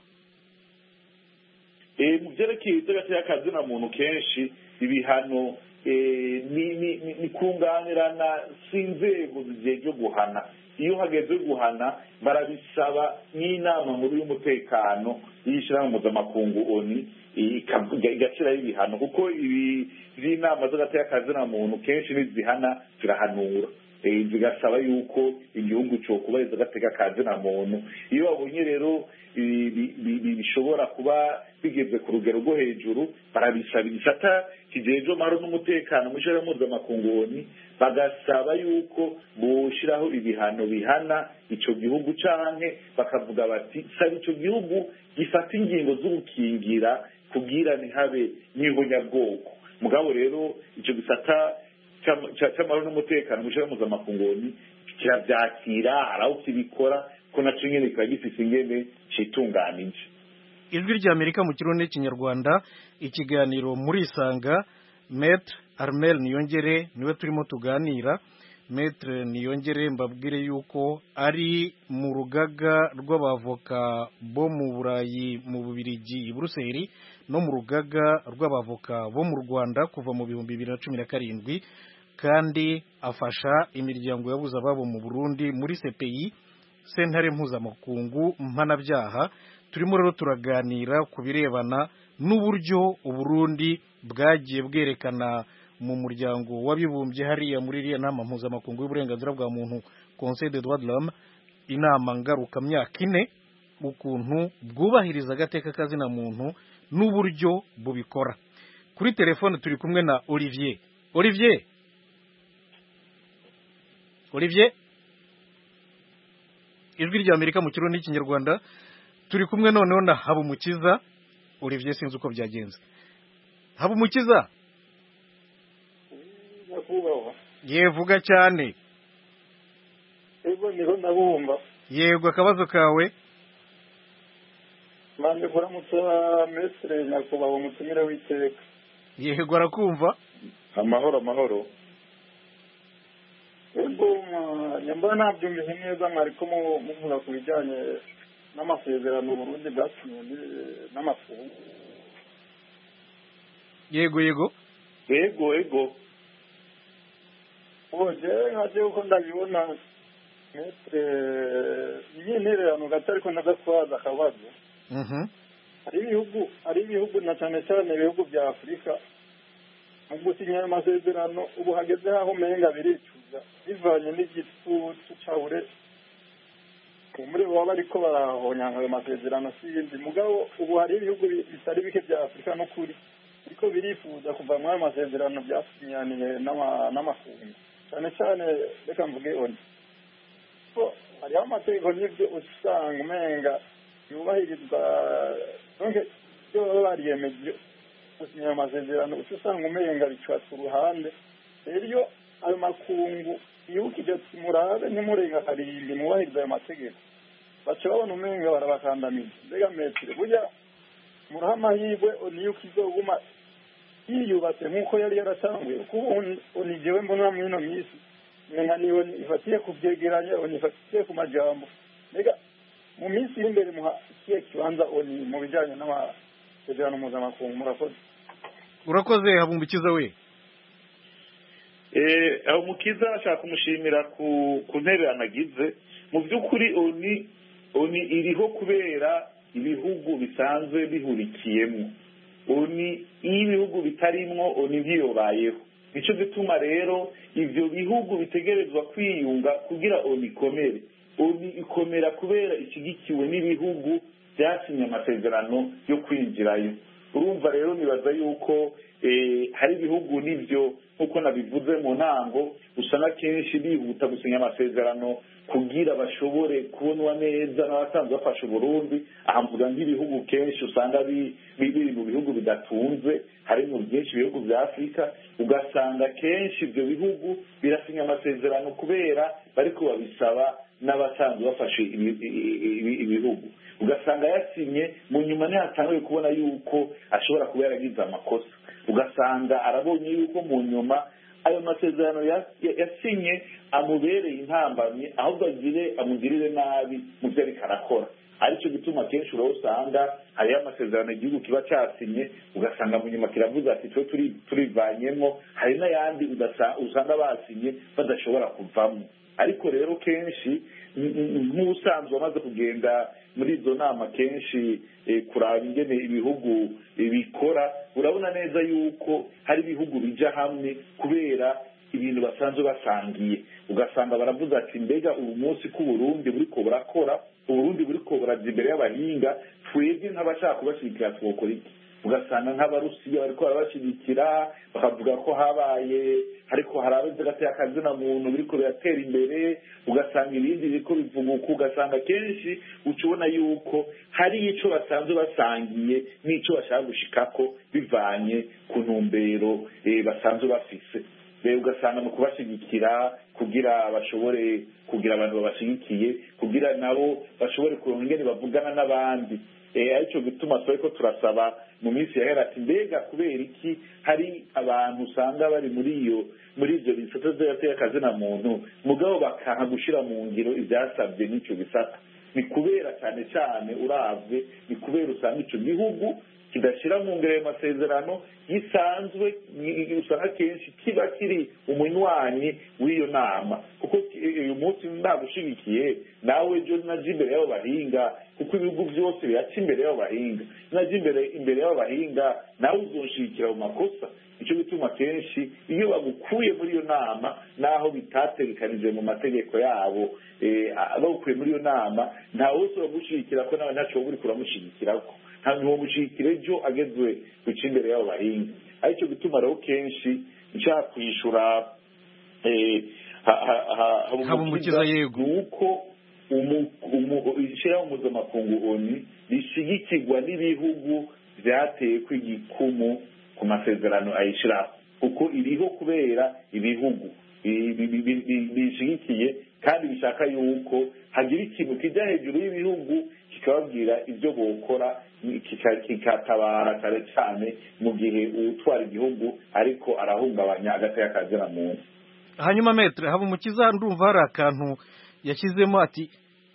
F: mu byerekeye iby'agateka muntu kenshi ibihano ni kunganirana si inzego zijejwe guhana iyo hageze guhana barabisaba n'inama nkuru y'umutekano y'ishyirahamwe mpuzamakungu ONU igashiraho ibihano kuko ibi by'inama z'agateka muntu kenshi nizihana zirahanura zigasaba yuko igihugu cyo kubahiriza agateka muntu iyo babonye rero bishobora kuba bigeze ku rugero rwo hejuru barabisaba igisata kijejwe amahoro n'umutekano mu ishyirahamwe mpuzamakungu ONU bagasaba yuko boshiraho ibihano bihana ico gihugu canke bakavuga bati saba ico gihugu gifata ingingo z'ugukingira kugira ntihabe n'ihonyabwoko mugabo rero ico gisata cy'amahoro n'umutekano mu ishyirahamwe mpuzamakungu ONU kiravyakira haraho kibikora ko naco nyene kiba gifise ingene citunganije
A: ijwi ry'Amerika mu kirundi n'ikinyarwanda ikiganiro muri Isanga Maître Armel Niyongere niwe turimo tuganira Maître Niyongere mbabwire yuko ari mu rugaga rw'abavoka bo mu Burayi mu Bubiligi i Buruseli no mu rugaga rw'abavoka bo mu Rwanda kuva mu 2017 kandi afasha imiryango yabuze ababo mu Burundi muri CPI sentare mpuzamakungu mpanabyaha turimo rero turaganira ku birebana n'uburyo Uburundi bwagiye bwerekana mu muryango w'abibumbye hariya muri iriya nama mpuzamakungu y'uburenganzira bwa muntu Conseil des droits de l'homme inama ngaruka myaka 4 ukuntu bwubahiriza agateka kazina muntu n'uburyo bubikora kuri telefone turi kumwe na Olivier ijwi ry'Amerika mu kirundi n'ikinyarwanda turi kumwe noneho na Habumukiza Olivier sinzi uko byagenze Habumukiza yevuga cyane
J: ego niho nabumva
A: yego akabazo kawe
J: mande kuramutsa Maître Nyakubahwa umutumire w'iteka
A: yego arakumva
F: amahoro
J: ego nyamba nabyumvise neza mwariko muvuga ku bijyanye n'amasezerano Burundi bwasinye n'amafungo
A: yego
J: oje nkaje uko ndabibona Maître n'intererano gato ariko ndagatwaza akabazo hari ibihugu na cyane cyane ibihugu bya Afurika mu gusinya ayo masezerano ubu hageze aho umenga biricu kuyubahiriza bivanye n'igitutu cyabure muri bo baba ariko barahonyanga ayo masezerano si ibindi mugabo ubu hari ibihugu bitari bike bya afurika n'ukuri ariko birifuza kuva muri ayo masezerano byasinyaniye n'amakungu cyane cyane reka mvuge oni ko hariho amategeko n'ibyo usanga umenga yubahirizwa donc iyo baba bariyemeje gusinya ayo masezerano uca usanga umenga bica ku ruhande rero iyo ayo makungu yibukije ati murabe ntimurenga karindwi mubahiriza ayo mategeko baca babona umenga barabakandamiza mbega metero burya muraha amahirwe niyo ukizoguma yiyubatse nk'uko yari yaratanguye kuko ni jewe mbona muri ino minsi nka niyo ifatiye ku byegeranya ifatiye ku majambo mbega mu minsi iri imbere muha ikihe kibanza oni mu bijyanye n'amasezerano mpuzamakungu murakoze
A: urakoze Habumukiza we
F: aho mukiza ashaka kumushimira ku ntebe anagize mu by'ukuri oni iriho kubera ibihugu bisanzwe bihurikiyemo oni iyo ibihugu bitarimwo oni ntiyobayeho nicyo gituma rero ibyo bihugu bitegerezwa kwiyunga kugira oni ikomere oni ikomera kubera ishyigikiwe n'ibihugu byasinye amasezerano yo kwinjirayo urumva rero nibaza yuko hari ibihugu n'ibyo nk'uko nabivuze mu ntango usanga kenshi bihuta gusinya amasezerano kugira bashobore kubonwa neza n'abasanzwe bafasha Burundi aha mvuga nk'ibihugu kenshi usanga biri mu bihugu bidatunze harimo byinshi ibihugu bya Afurika ugasanga kenshi ibyo bihugu birasinya amasezerano kubera bariko babisaba n'abasanzwe bafashe ibihugu ugasanga yasinye mu nyuma ntihatanguye kubona yuko ashobora kuba yaragize amakosa ugasanga arabonye yuko mu nyuma ayo masezerano yasinye amubereye intambamye ahubwo amugirire nabi mu byo ariko arakora aricyo gituma kenshi usanga hariyo amasezerano igihugu kiba cyasinye ugasanga mu nyuma kiravuze ati twe turivanyemo hari n'ayandi usanga basinye badashobora kuvamo ariko rero kenshi nk'ubusanzwe wamaze kugenda muri izo nama kenshi kuraba ingene ibihugu bikora urabona neza yuko hari ibihugu bija hamwe kubera ibintu basanzwe basangiye ugasanga baravuze ati mbega uyu munsi ko Burundi buriko burakora Burundi buriko buraza imbere y'abahinga twebwe nk'abashaka kubashigikira twokora iki ugasanga nk'abarusiya bariko barabashigikira bakavuga ko habaye ariko harabe gateye akazina muntu biriko biratera imbere ugasanga ibindi biriko bivuguka ugasanga kenshi ucubona yuko hari ico basanzwe basangiye n'ico bashaka gushikako bivanye ku ntumbero basanzwe bafise ugasanga mu kubashigikira kugira bashobore kugira abantu babashigikiye kugira nabo bashobore kuronka ingene bavugana n'abandi aricyo gituma twariko turasaba mu minsi yahera ati mbega kubera iki hari abantu usanga bari muri ivyo bisata vy'agateka akazina muntu mugabo bakanka gushira mu ngiro ivyasabye n'ico gisata ni kubera cyane cyane uravye ni kubera usanga ico gihugu kidashira mu ngiro y'amasezerano gisanzwe usanga kenshi kiba kiri umunywanyi w'iyo nama kuko uyu munsi ndagushigikiye nawe ejo naje imbere y'abo bahinga kuko ibihugu byose biraca imbere y'abo bahinga naje imbere y'abo bahinga nawe uzonshigikira mu makosa icyo bituma kenshi iyo bagukuye muri iyo nama naho bitategekanije mu mategeko yabo bagukuye muri iyo nama ntawe wese uramushigikira ko nawe ntaco wowe uriko uramushigikirako ntabwo uwo mushigikira ejo agezwe guca imbere y'abo bahinga aricyo gituma rero kenshi nshaka kwishura
A: Habumukiza yego
F: nuko ishirahamwe mpuzamakungu ONU rishigikirwa n'ibihugu vyateye kw'igikumu ku masezerano ayishiraho kuko iriho kubera ibihugu bishigikiye kandi bishaka yuko hagira ikintu kijya hejuru y'ibihugu kikababwira ibyo bokora kikatabara cyane cyane mu gihe utwara igihugu ariko arahungabanya agateka kazina muntu.
A: Hanyuma Maître Habumukiza ndumva hari akantu yashyizemo ati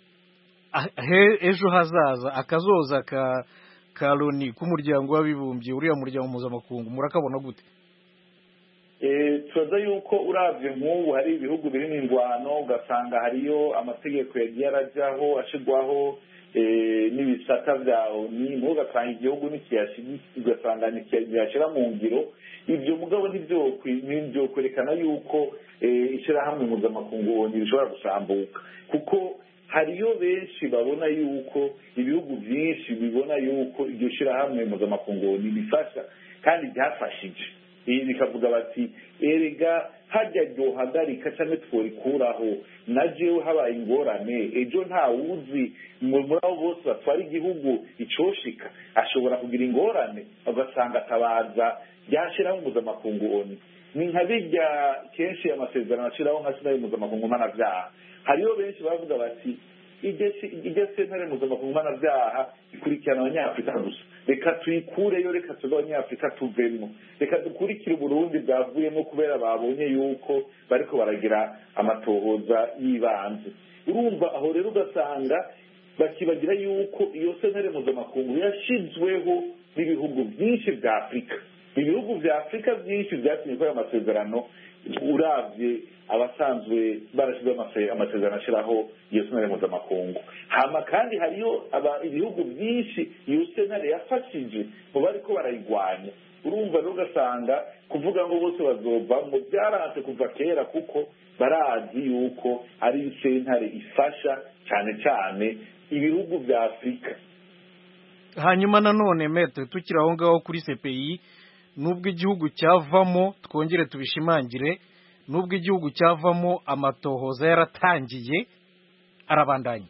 A: ejo hazaza akazoza ka Loni k'umuryango w'abibumbye uriya muryango mpuzamakungu murakabona gute?
F: tubaza yuko uravye nk'ubu hari ibihugu biri n'ingwano ugasanga hariyo amategeko yagiye arajyaho ashirwaho n'ibisata vya ONU n'ubu ugasanga igihugu ugasanga ntibyashira mu ngiro ibyo mugabo nivyo kwerekana yuko ishirahamwe mpuzamakungu ONU rishobora gusambuka kuko hariyo benshi babona yuko ibihugu byinshi bibona yuko iryo shirahamwe mpuzamakungu ONU bifasha kandi byafashije bikavuga bati erega hajya ryohagarika cyangwa tworikuraho na jewe habaye ingorane ejo nta wuzi muri abo bose batwara igihugu icoshika ashobora kugira ingorane ugasanga atabaza ryashiraho mpuzamakungu ONU ni nka birya kenshi amasezerano ashiraho nka sinayo mpuzamakungu mpanavyaha hariyo benshi bavuga bati iryo sentare mpuzamakungu mpanavyaha ikurikirana abanyafurika gusa reka tuyikureyo reka tuve abanyafurika tuvemo reka dukurikire uburundi bwavuyemo kubera babonye yuko bariko baragira amatohoza y'ibanze urumva aho rero ugasanga bakibagira yuko iyo sentare mpuzamakungu yashizweho n'ibihugu byinshi vya afurika ibihugu vya afurika byinshi vyatumye ko ayo masezerano uravye abasanzwe barashize amasezerano ashiraho iyo sentare mpuzamakungu hama kandi hariyo ibihugu byinshi iyo sentare yafashije mu bariko barayigwanya urumva rero ugasanga kuvuga ngo bose bazovamwo byaranse kuva kera kuko barazi yuko ari sentare ifasha cyane cyane ibihugu vya afurika.
A: Hanyuma nanone Maître tukiri aho ngaho kuri CPI nubwo igihugu cyavamo twongere tubishimangire nubwo igihugu cyavamo amatohoza yaratangiye arabandanya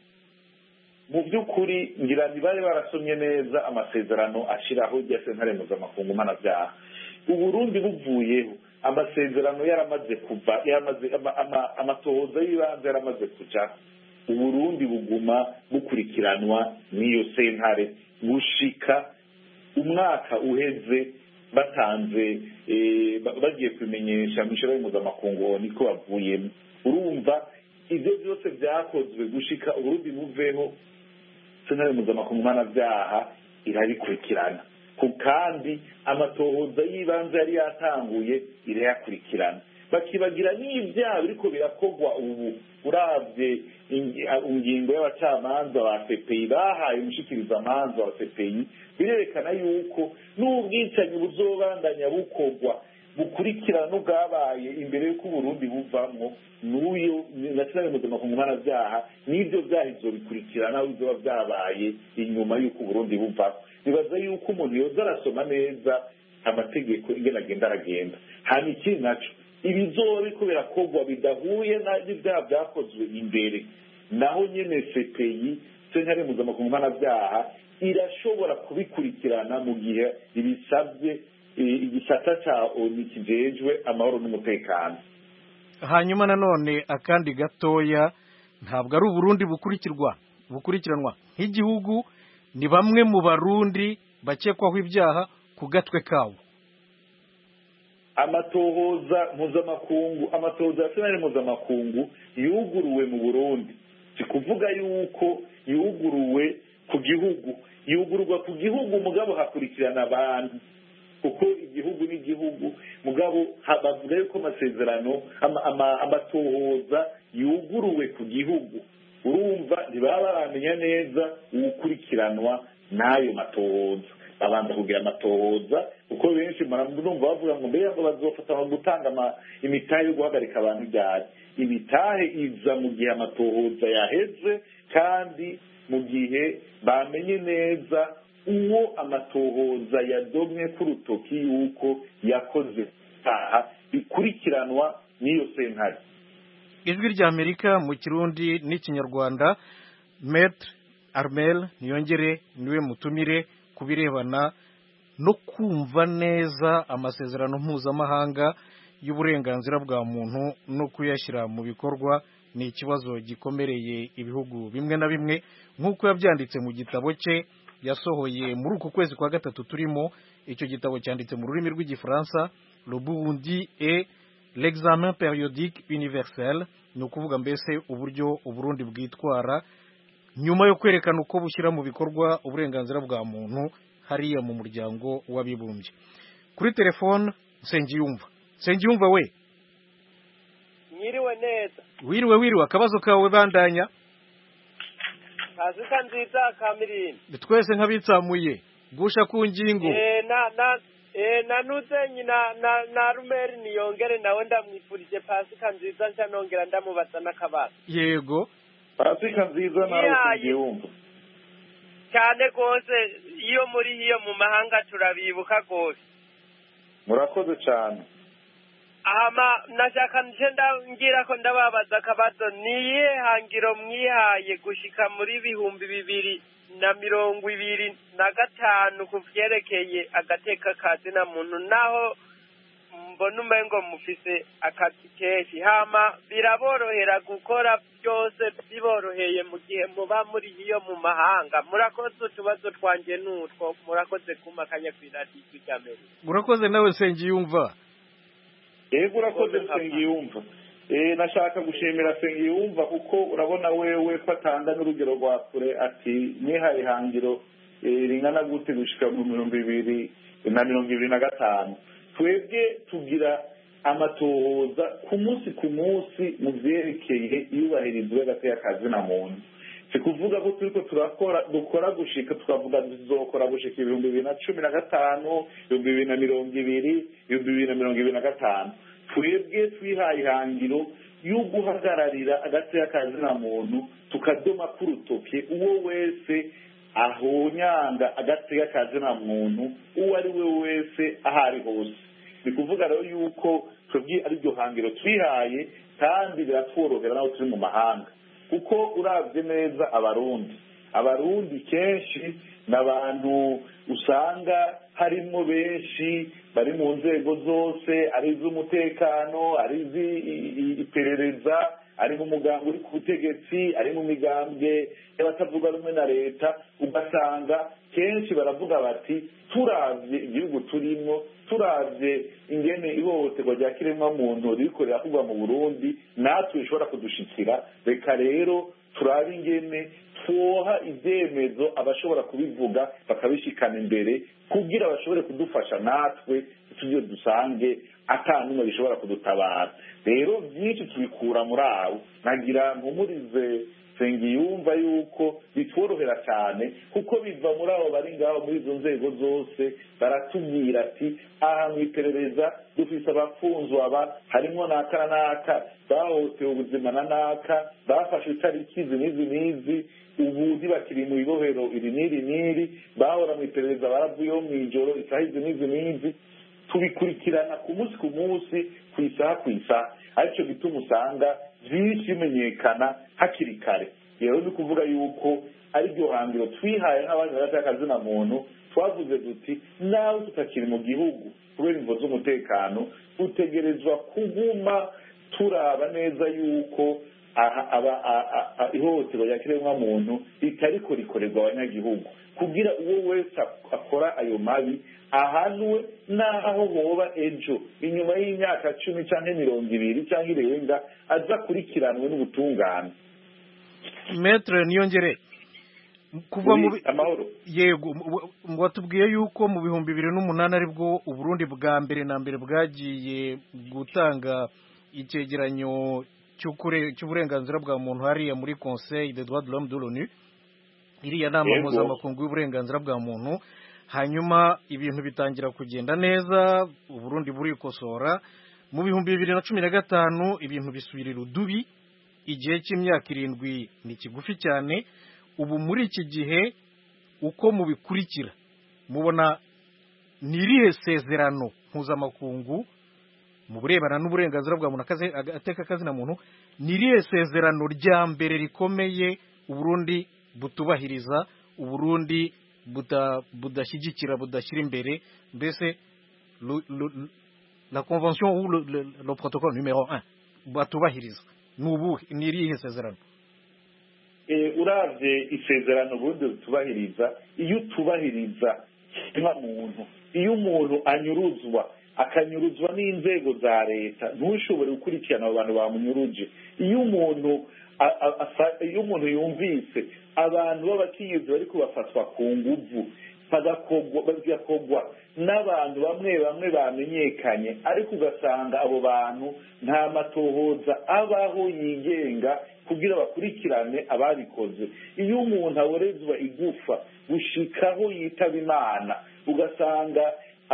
F: mu by'ukuri ngira ntibari barasomye neza amasezerano ashiraho ya sentare mpuzamakungu mpanavyaha uburundi buvuyeho amasezerano yaramaze kuva amatohoza y'ibanze yaramaze kuja uburundi buguma bukurikiranwa n'iyo sentare gushika umwaka uheze batanze bagiye kumenyesha mw'ishirahamwe mpuzamakungu niko bavuyemo urumva ibyo byose byakozwe gushika uburundi buveho sentare mpuzamakungu mpanavyaha irabikurikirana kandi amatohoza y'ibanze yari yatanguye irayakurikirana bakibagira n'ibyaha biriko birakorwa ubu uravye ingingo y'abacamanza ba CPI bahaye umushikirizamanza wa CPI birerekana yuko n'ubwicanyi buzobandanya bukorwa bukurikirana n'ubwabaye imbere y'uko Burundi buvamwo n'uyo nationale mpuzamakungu mpanavyaha n'ivyo vyaha bizobikurikirana bizoba vyabaye inyuma y'uko Burundi buvamwo nibaza yuko umuntu yoza arasoma neza amategeko ingene agenda aragenda hanyuma ikindi naco ibizoba biriko birakorwa bidahuye n'ivyaha vyakozwe imbere naho nyene CPI sentare mpuzamakungu mpanavyaha irashobora kubikurikirana mu gihe ibisabye igisata ca ONU kijejwe amahoro n'umutekano.
A: Hanyuma nanone akandi gatoya ntabwo ari Uburundi bukurikiranwa nk'igihugu ni bamwe mu barundi bakekwaho ibyaha ku gatwe kawo
F: amatohoza ya sentare mpuzamakungu yuguruwe mu Burundi si kuvuga yuko yuguruwe ku gihugu yugururwa ku gihugu mugabo hakurikirana abantu kuko igihugu n'igihugu mugabo bavuga yuko amasezerano amatohoza yuguruwe ku gihugu urumva ntibaba baramenya neza ukurikiranwa n'ayo matohoza babanza kugira amatohoza kuko benshi murumva bavuga ngo mbere ngo bazofata gutanga imitahe yo guhagarika abantu ryari imitahe iza mu gihe amatohoza yaheze kandi mu gihe bamenye neza uwo amatohoza yadomwe ku rutoki yuko yakoze itaha bikurikiranwa n'iyo sentare.
A: Ijwi rya Amerika mu Kirundi n'Ikinyarwanda Maître Armel Niyongere niwe mutumire kubirebana no kumva neza amasezerano mpuzamahanga y'uburenganzira bwa muntu no kuyashyira mu bikorwa ni ikibazo gikomereye ibihugu bimwe na bimwe nk'uko yabyanditse mu gitabo cye yasohoye muri uku kwezi kwa gatatu turimo. Icyo gitabo cyanditse mu rurimi rw'igifaransa Le Burundi et l'examen périodique universel, ni ukuvuga mbese uburyo Uburundi bwitwara nyuma yo kwerekana uko bushyira mu bikorwa uburenganzira bwa muntu hariya mu muryango w'abibumbye. Kuri telefone Nsengiyumva. Nsengiyumva we
K: Mwiriwe neza.
A: wiriwe akabazo kawe bandanya.
K: Pasika nziza Kamirindi.
A: Twese nk'abitsamuye gusha ku ngingo.
K: Nanuze nyina na Rumeri Niyongere nawe ndamwifurije pasika nziza nshya nongera ndamubaza n'akabazo.
A: Yego.
F: Pasika nziza nawe Nsengiyumva.
K: Cyane gose iyo muri hiyo mu mahanga turabibuka gose.
F: Murakoze cyane.
K: Nashaka ngira ko ndababaza akabazo niye hangiro mwihaye gushika muri 2025 kuvyerekeye agateka kazi na muntu naho mbona umengo mufise akazi kenshi biraborohera gukora byose biboroheye mu gihe muba muri hiyo mu mahanga. Murakoze utubazo twanje n'utwo murakoze kumakanya kwiradiyo cy'Amerika.
A: Murakoze nawe Nsengiyumva.
F: Yego urakoze Nsengiyumva. Nashaka gushimira Nsengiyumva kuko urabona wewe fatanga n'urugero rwa kure ati nihaye hangiro ringana gute gushika mu 2025. Twebwe tugira amatohoza ku munsi mu vyerekeye iyubahirizwa y'agateka kazi na muntu. Kuvuga ko turiko dukora gushika tukavuga tuzokora gushika 2015, 2020, 2025. Twebwe twihaye ihangiro yo guhagararira agateka kazi na muntu tukadoma kurutoke uwo wese ahonyanga agateka kazi na muntu uwo ari we wese ahari hose. Ni kuvuga rero yuko twebwe ari ryo hangiro twihaye kandi biratworohera naho turi mu mahanga. Kuko uravye neza abarundi kenshi n'abantu usanga harimo benshi bari mu nzego zose, ari iz'umutekano, ari iperereza, ari mu mugambwe uri ku butegetsi, ari mu migambwe y'abatavuga rumwe na leta. Ugasanga kenshi baravuga bati turavye igihugu turimo, turavye ingene ihohoterwa rya kiremwamuntu ririko rirakorwa mu Burundi natwe bishobora kudushikira, reka rero turabe ingene twoha ivyemezo abashobora kubivuga bakabishikana imbere kugira bashobore kudufasha natwe tujye dusange atanumwe bishobora kudutabara. Rero byinshi tubikura muri aho. Nagira mpumurize Nsengiyumva yuko bitworohera cyane kuko biva muri abo bari ngaho muri izo nzego zose baratubwira ati aha mu iperereza dufise abafunzwe aba harimo n'aka bahohotewe ubuzima n'aka bafashe itariki n'izi ubu ntibakiri mu ibohero iri n'iri bahora mu iperereza baravuyeho mu ijoro isaha n'izi tubikurikirana ku munsi ku isaha aricyo gituma usanga byinshi bimenyekana hakiri kare. Rero ni kuvuga yuko ari ryo hangiro twihaye nk'abandi bagatakazi na muntu twavuze duti nawe tutakiri mu gihugu kubera imvo z'umutekano utegerezwa kuguma turaba neza yuko ihohoterwa rya kiremwamuntu ritariko rikorerwa abanyagihugu kugira uwo wese akora ayo mabi ahanwe n'aho hoba ejo inyuma y'imyaka 10 canke 20 canke irenga azakurikiranwe n'ubutungane.
A: Maître Niyongere kuva mu
F: amahoro
A: yego watubwiye yuko mu 2008 aribwo Uburundi bwa mbere na mbere bwagiye gutanga icyegeranyo cy'uburenganzira bwa muntu hariya muri Conseil des droits de l'homme de l'ONU, iriya nama mpuzamakungu y'uburenganzira bwa muntu. Hanyuma ibintu bitangira kugenda neza, Uburundi burikosora. Mu 2015 ibintu bisubirira udubi, igihe cy'imyaka 7 ni kigufi cyane. Ubu muri iki gihe uko mubikurikira mubona nirihe sezerano mpuzamakungu mu burebana n'uburenganzira bwa muntu agateka kazi na muntu, nirihe sezerano rya mbere rikomeye Uburundi butubahiriza, Uburundi budashyigikira budashyira imbere, mbese la convention ou le protocole numéro 1 batubahiriza nirihe sezerano?
F: Uravye isezerano Burundi tubahiriza, iyo tubahiriza muntu, iyo umuntu anyuruzwa akanyuruzwa n'inzego za leta ntushobore gukurikirana abo bantu bamunyuruje. Iyo umuntu yumvise abantu b'abakenyezi bari kubafatwa ku nguvu bigakorwa n'abantu bamwe bamwe bamenyekanye, ariko ugasanga abo bantu nta matohoza abaho yigenga kugira bakurikirane ababikoze. Iyo umuntu aborezwa igufa gushikaho yitaba Imana, ugasanga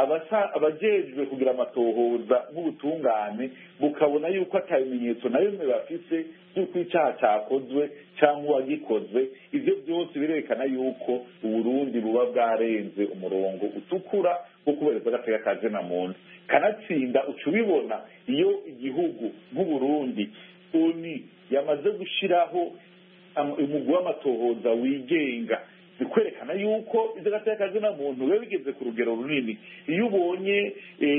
F: abajejwe kugira amatohoza nk'ubutungane bukabona yuko atabimenyetso na bimwe bafise by'uko icyaha cyakozwe cyangwa uwagikozwe, ibyo byose birerekana yuko Uburundi buba bwarenze umurongo utukura wo kubereza agateka ka zina muntu. Kanatsinda uca ubibona iyo igihugu nk'Uburundi oni yamaze gushiraho umugwi w'amatohoza wigenga, bikwerekana yuko ibyo gateka ka zina muntu biba bigeze ku rugero runini. Iyo ubonye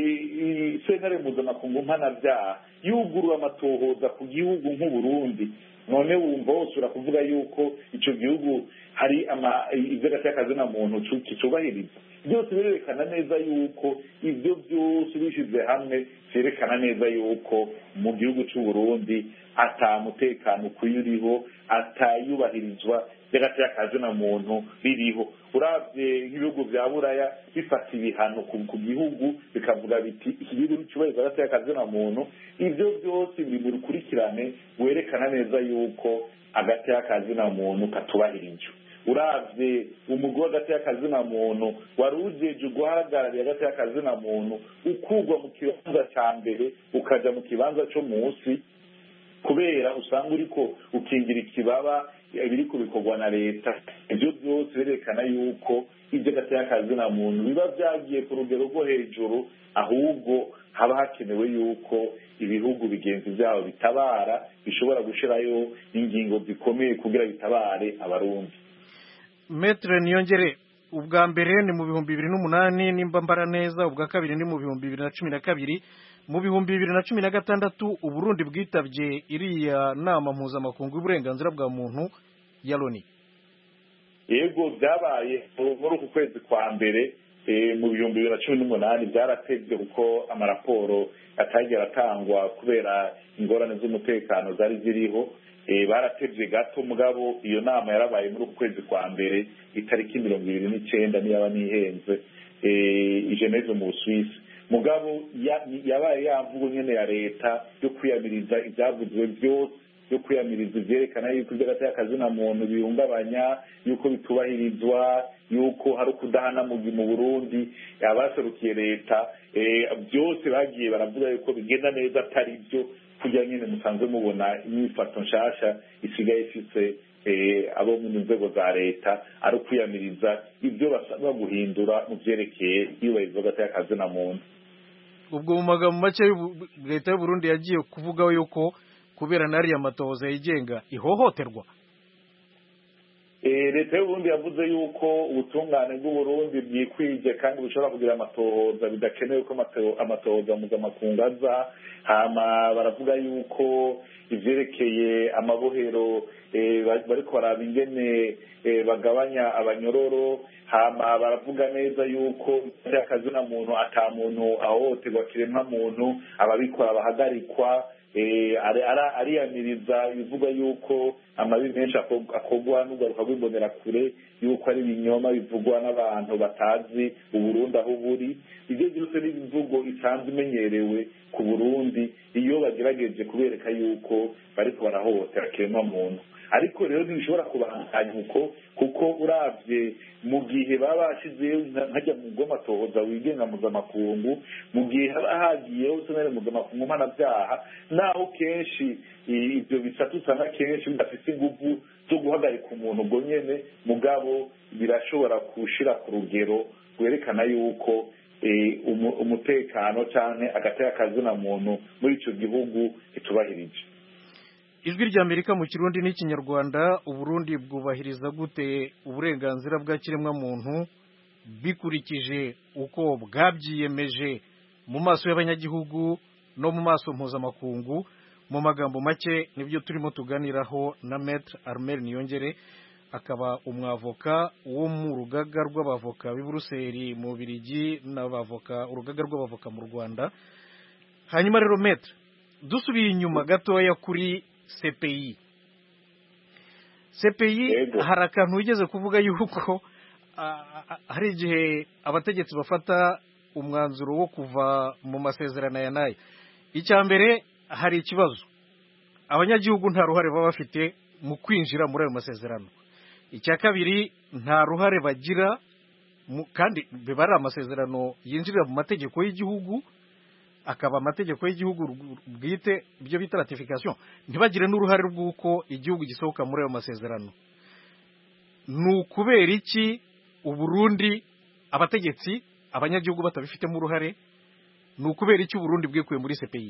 F: sentare mpuzamakungu mpanabyaha yugurura amatohoza ku gihugu nk'Uburundi, none wumva wose urakuvuga yuko icyo gihugu hari ibyo gateka ka zina muntu kicubahiriza. Byose birerekana neza yuko ibyo byose bishyize hamwe byerekana neza yuko mu gihugu cy'Uburundi atamutekano ukwiye uriho, atayubahirizwa by'agateka ka zina muntu biriho. Uravye nk'ibihugu vya Buraya bifata ibihano ku gihugu bikavuga biti iki gihugu cyubahiriza agateka ka zina muntu, ivyo byose biri mu rukurikirane werekana neza yuko agateka ka zina muntu katubahirijwe. Uravye umugwi w'agateka ka zina muntu wari ujeje guhagararira agateka ka zina muntu ukugwa mu kibanza ca mbere ukaja mu kibanza co munsi, kubera usanga uriko ukingira ikibaba biriko bikorwa na leta. Ivyo byose birerekana yuko ibyo gateka ka zina muntu biba vyagiye ku rugero rwo hejuru, ahubwo haba hakenewe yuko ibihugu bigenzi byabo bitabara, bishobora gushirayo ingingo zikomeye kugira bitabare Abarundi.
A: Maître Niyongere, ubwa mbere ni mu 2008 nimba mbara neza, ubwa kabiri ni mu 2012, mu 2016 Uburundi bwitabye iriya nama mpuzamakungu y'uburenganzira bwa muntu ya Loni.
F: Yego, byabaye muri uku kwezi kwa mbere mu 2018 byaratevye kuko amaraporo atagera atangwa kubera ingorane z'umutekano zari ziriho. Baratevye gato, mugabo iyo nama yarabaye muri uku kwezi kwa mbere itariki 29 niyaba nihenze i Geneve mu Busuwisi. Mugabo yabaye yamvugo nyene ya leta yo kwiyamiriza ibyavuzwe byose, yo kwiyamiriza ivyerekana yuko iby'agateka ka zina muntu bihungabanya, yuko bitubahirizwa, yuko hari ukudahana mu Burundi. Abaserukiye leta byose bagiye baravuga yuko bigenda neza atari byo, kugira nyine musanzwe mubona imyifato nshasha isigaye ifise abo mu nzego za leta ari ukwiyamiriza ibyo basabwa guhindura mu vyerekeye iyubahirizwa agateka ka zina muntu.
A: Ubwo mu magambo make leta y'u Burundi yagiye kuvugaho yuko kubera nariya matohoza yigenga ihohoterwa.
F: Leta y'u Burundi yavuze yuko ubutungane bw'u Burundi bwikwije kandi bushobora kugira amatohoza, bidakenewe ko amatohoza mpuzamakungu aza. Hama baravuga yuko ivyerekeye amabohero bariko baraba ingene bagabanya abanyororo. Hama baravuga neza yuko akazina muntu ata muntu ahohoterwa kiremwa muntu, ababikora bahagarikwa. Ariyamiriza bivuga yuko amabi menshi akorwa n'ugaruka rw'imbonera kure, yuko ari ibinyoma bivugwa n'abantu batazi Uburundi aho buri. Ibyo byose ni imvugo isanzwe imenyerewe ku Burundi iyo bagerageje kubereka yuko bariko barahohotera kiremwa muntu. Ariko rero ntibishobora kubandanya uko, kuko uravye mu gihe baba bashizeyo nkajya mu bw'amatohoza wigenga mpuzamakungu, mu gihe haba hagiyeho sentare mpuzamakungu mpanabyaha, naho kenshi ibyo bisatu usanga kenshi bidafite inguvu zo guhagarika umuntu ubwo nyene, mugabo birashobora gushira ku rugero rwerekana yuko umutekano canke agateka ka zina muntu muri ico gihugu kitubahirije.
A: Ijwi ry'Amerika mu Kirundi n'Ikinyarwanda. Uburundi bwubahiriza gute uburenganzira bwa kiremwa muntu bikurikije uko bwabyiyemeje mu maso y'abanyagihugu no mu maso mpuzamakungu? Mu magambo make nibyo turimo tuganiraho na Maître Armel Niyongere, akaba umwavoka wo mu rugaga rw'abavoka b'i Buruseli mu Bubiligi n'abavoka urugaga rw'abavoka mu Rwanda. Hanyuma rero Maître, dusubiye inyuma gatoya kuri CPI hari akantu wigeze kuvuga yuko hari igihe abategetsi bafata umwanzuro wo kuva mu masezerano aya n'aya. Icya mbere hari ikibazo, abanyagihugu nta ruhare baba bafite mu kwinjira muri ayo masezerano. Icya kabiri nta ruhare bagira kandi biba ari amasezerano yinjirira mu mategeko y'igihugu, akaba amategeko y'igihugu bwite, ibyo bita ratification, ntibagire n'uruhare rw'uko igihugu gisohoka muri ayo masezerano. Ni ukubera iki Uburundi abategetsi abanyagihugu batabifitemo uruhare? Ni ukubera iki Uburundi bwikuye muri CPI?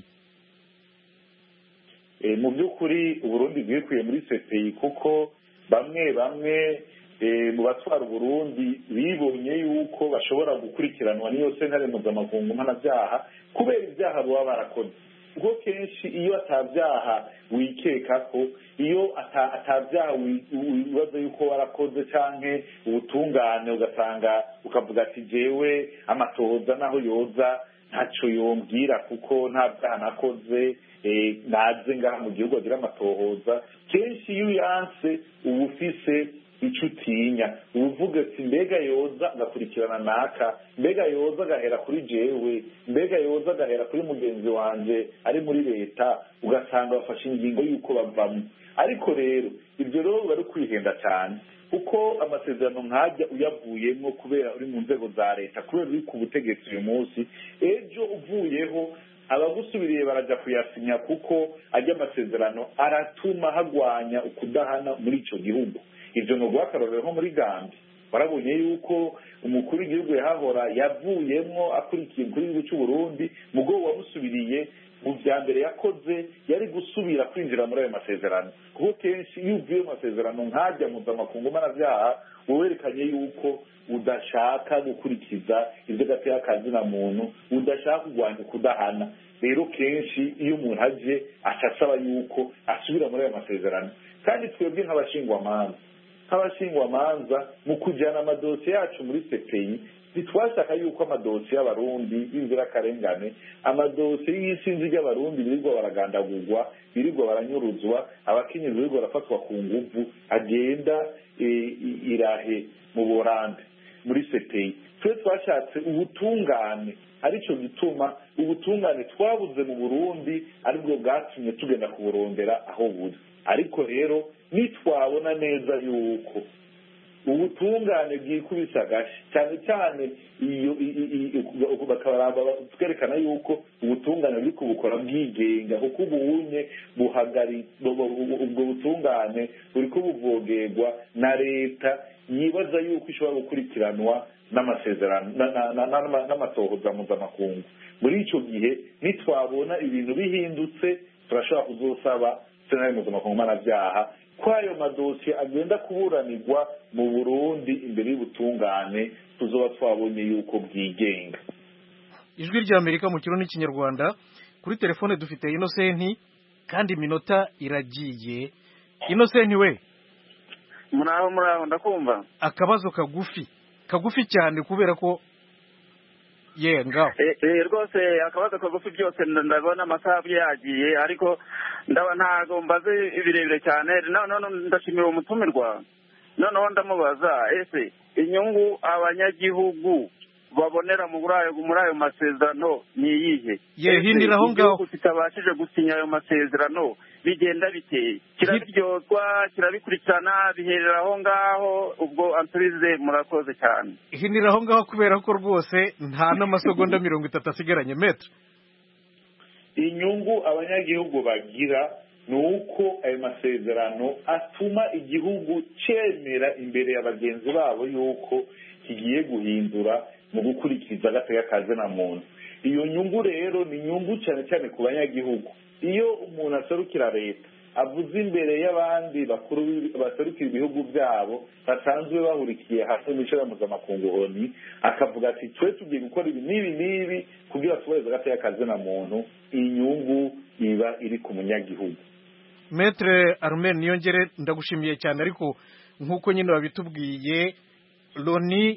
F: Mu by'ukuri Uburundi bwikuye muri CPI kuko bamwe mu batwara Uburundi bibonye yuko bashobora gukurikiranwa n'iyo sentare mpuzamakungu mpanabyaha kubera ibyaha baba barakoze. Ubwo kenshi iyo atabyaha wikeka ko, iyo atabyaha wibaza yuko warakoze canke ubutungane ugasanga ukavuga ati jewe amatohoza naho yoza ntaco yombwira kuko nta byaha nakoze, naze ngaha mu gihugu agira amatohoza. Kenshi iyo uyanse uba ufise icyo utinya, uvuga ati mbega yoza agakurikirana naka, mbega yoza agahera kuri jewe, mbega yoza agahera kuri mugenzi wanje ari muri leta, ugasanga bafashe ingingo y'uko bavamo. Ariko rero ibyo rero biba ari kwihenda cyane, kuko amasezerano nkajya uyavuyemo kubera uri mu nzego za leta, kubera uri ku butegetsi uyu munsi, ejo uvuyeho abagusubiriye barajya kuyasinya kuko ajya amasezerano aratuma hagwanya ukudahana muri icyo gihugu. Ibyo ni uguhakarorero nko muri Gambia, barabonye yuko umukuru w'igihugu yahahora yavuyemo akurikiye umukuru w'igihugu cy'u Burundi, mugo wamusubiriye mu bya mbere yakoze yari gusubira kwinjira muri ayo masezerano, kuko kenshi iyo uvuye mu masezerano nkajya mpuzamakungu mpanabyaha werekanye yuko udashaka gukurikiza ibyo gateye akazina muntu, udashaka kurwanya ukudahana. Rero kenshi iyo umuntu aje asaba yuko asubira muri ayo masezerano. Kandi twebwe nk'abashingwamanza mu kujyana amadosiye yacu muri CPI ntitwashaka yuko amadosiye y'abarundi b'inzirakarengane, amadosiye y'isinzi ry'abarundi birirwa baragandagurwa, birirwa baranyuruzwa, abakenyezi birirwa barafatwa ku nguvu, agenda irahe mu Buholandi muri CPI. Twe twashatse ubutungane, aricyo gituma ubutungane twabuze mu Burundi aribwo bwatumye tugenda kuburondera aho buri. Ariko rero nitwabona neza yuko ubutungane bwikubise agashi, cyane cyane iyo twerekana yuko ubutungane buri kubukora bwigenga, kuko ubunye ubwo butungane buri kubuvogerwa na leta yibaza yuko ishobora gukurikiranwa n'amasezerano n'amatohoza mpuzamakungu. Muri icyo gihe nitwabona ibintu bihindutse, turashobora kuzosaba sentare mpuzamakungu mpanabyaha ko ayo madosiye agenda kuburanirwa mu Burundi imbere y'ubutungane tuzoba twabonye yuko bwigenga.
A: Ijwi rya Amerika mu kirundi n'ikinyarwanda. Kuri telefone dufite Innocent, kandi iminota iragiye. Innocent we,
L: muraho ndakumva.
A: Akabazo kagufi cyane kubera ko ngaho
L: rwose akabazo kagufi byose ndabona amasaha yagiye, ariko ntago mbaze birebire cyane. Ndashimira umutumirwa, noneho ndamubaza ese inyungu abanyagihugu babonera muri ayo masezerano ni iyihe?
A: Hindiraho ngaho
L: kitabashije gusinya ayo masezerano bigenda biteye, kirabiryozwa, kirabikurikirana, biherera aho ngaho? Ubwo ansubize, murakoze cyane.
A: Hindiraho ngaho kubera ko rwose nta n'amasegonda 30 asigaranye. Metre,
F: inyungu abanyagihugu bagira ni uko ayo masezerano atuma igihugu cyemera imbere ya bagenzi babo yuko kigiye guhindura mu gukurikiza agateka kazina muntu. Iyo nyungu rero ni nyungu cyane cyane ku banyagihugu. Iyo umuntu aserukira leta avuze imbere y'abandi bakuru baserukira ibihugu byabo basanzwe bahurikiye hasi mu ishami mpuzamakungu ONU, akavuga ati twe tugiye gukora ibi n'ibi kugira tubahirize agateka kazina muntu, inyungu iba iri ku munyagihugu.
A: Maître Armel Niyongere, ndagushimiye cyane, ariko nk'uko nyine babitubwiye Loni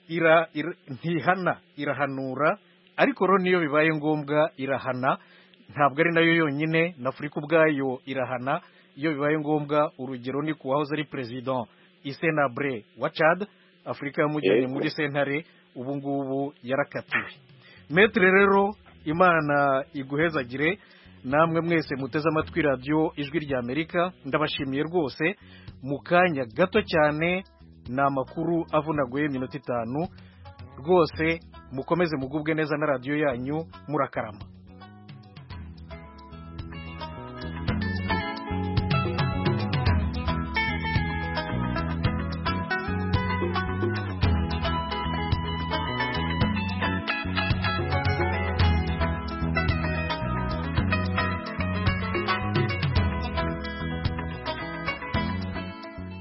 A: ntihana, irahanura, ariko Loni iyo bibaye ngombwa irahana. Ntabwo ari nayo yonyine, na Afurika ubwayo irahana iyo bibaye ngombwa. Urugero ni ku wahoze ari President Hissène Habré wa Chad, Afurika yamujyanye muri sentare ubu ngubu yarakatiwe. Metre rero Imana iguhezagire, namwe mwese muteze amatwi radio Ijwi rya Amerika, ndabashimiye rwose. Mu kanya gato cyane n'amakuru avunaguye minota 5 rwose. Mukomeze mugubwe neza na radio yanyu, murakarama.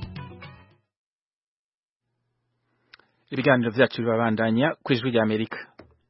M: Ibiganiro vyacu bibabandanya ku Ijwi rya Amerika.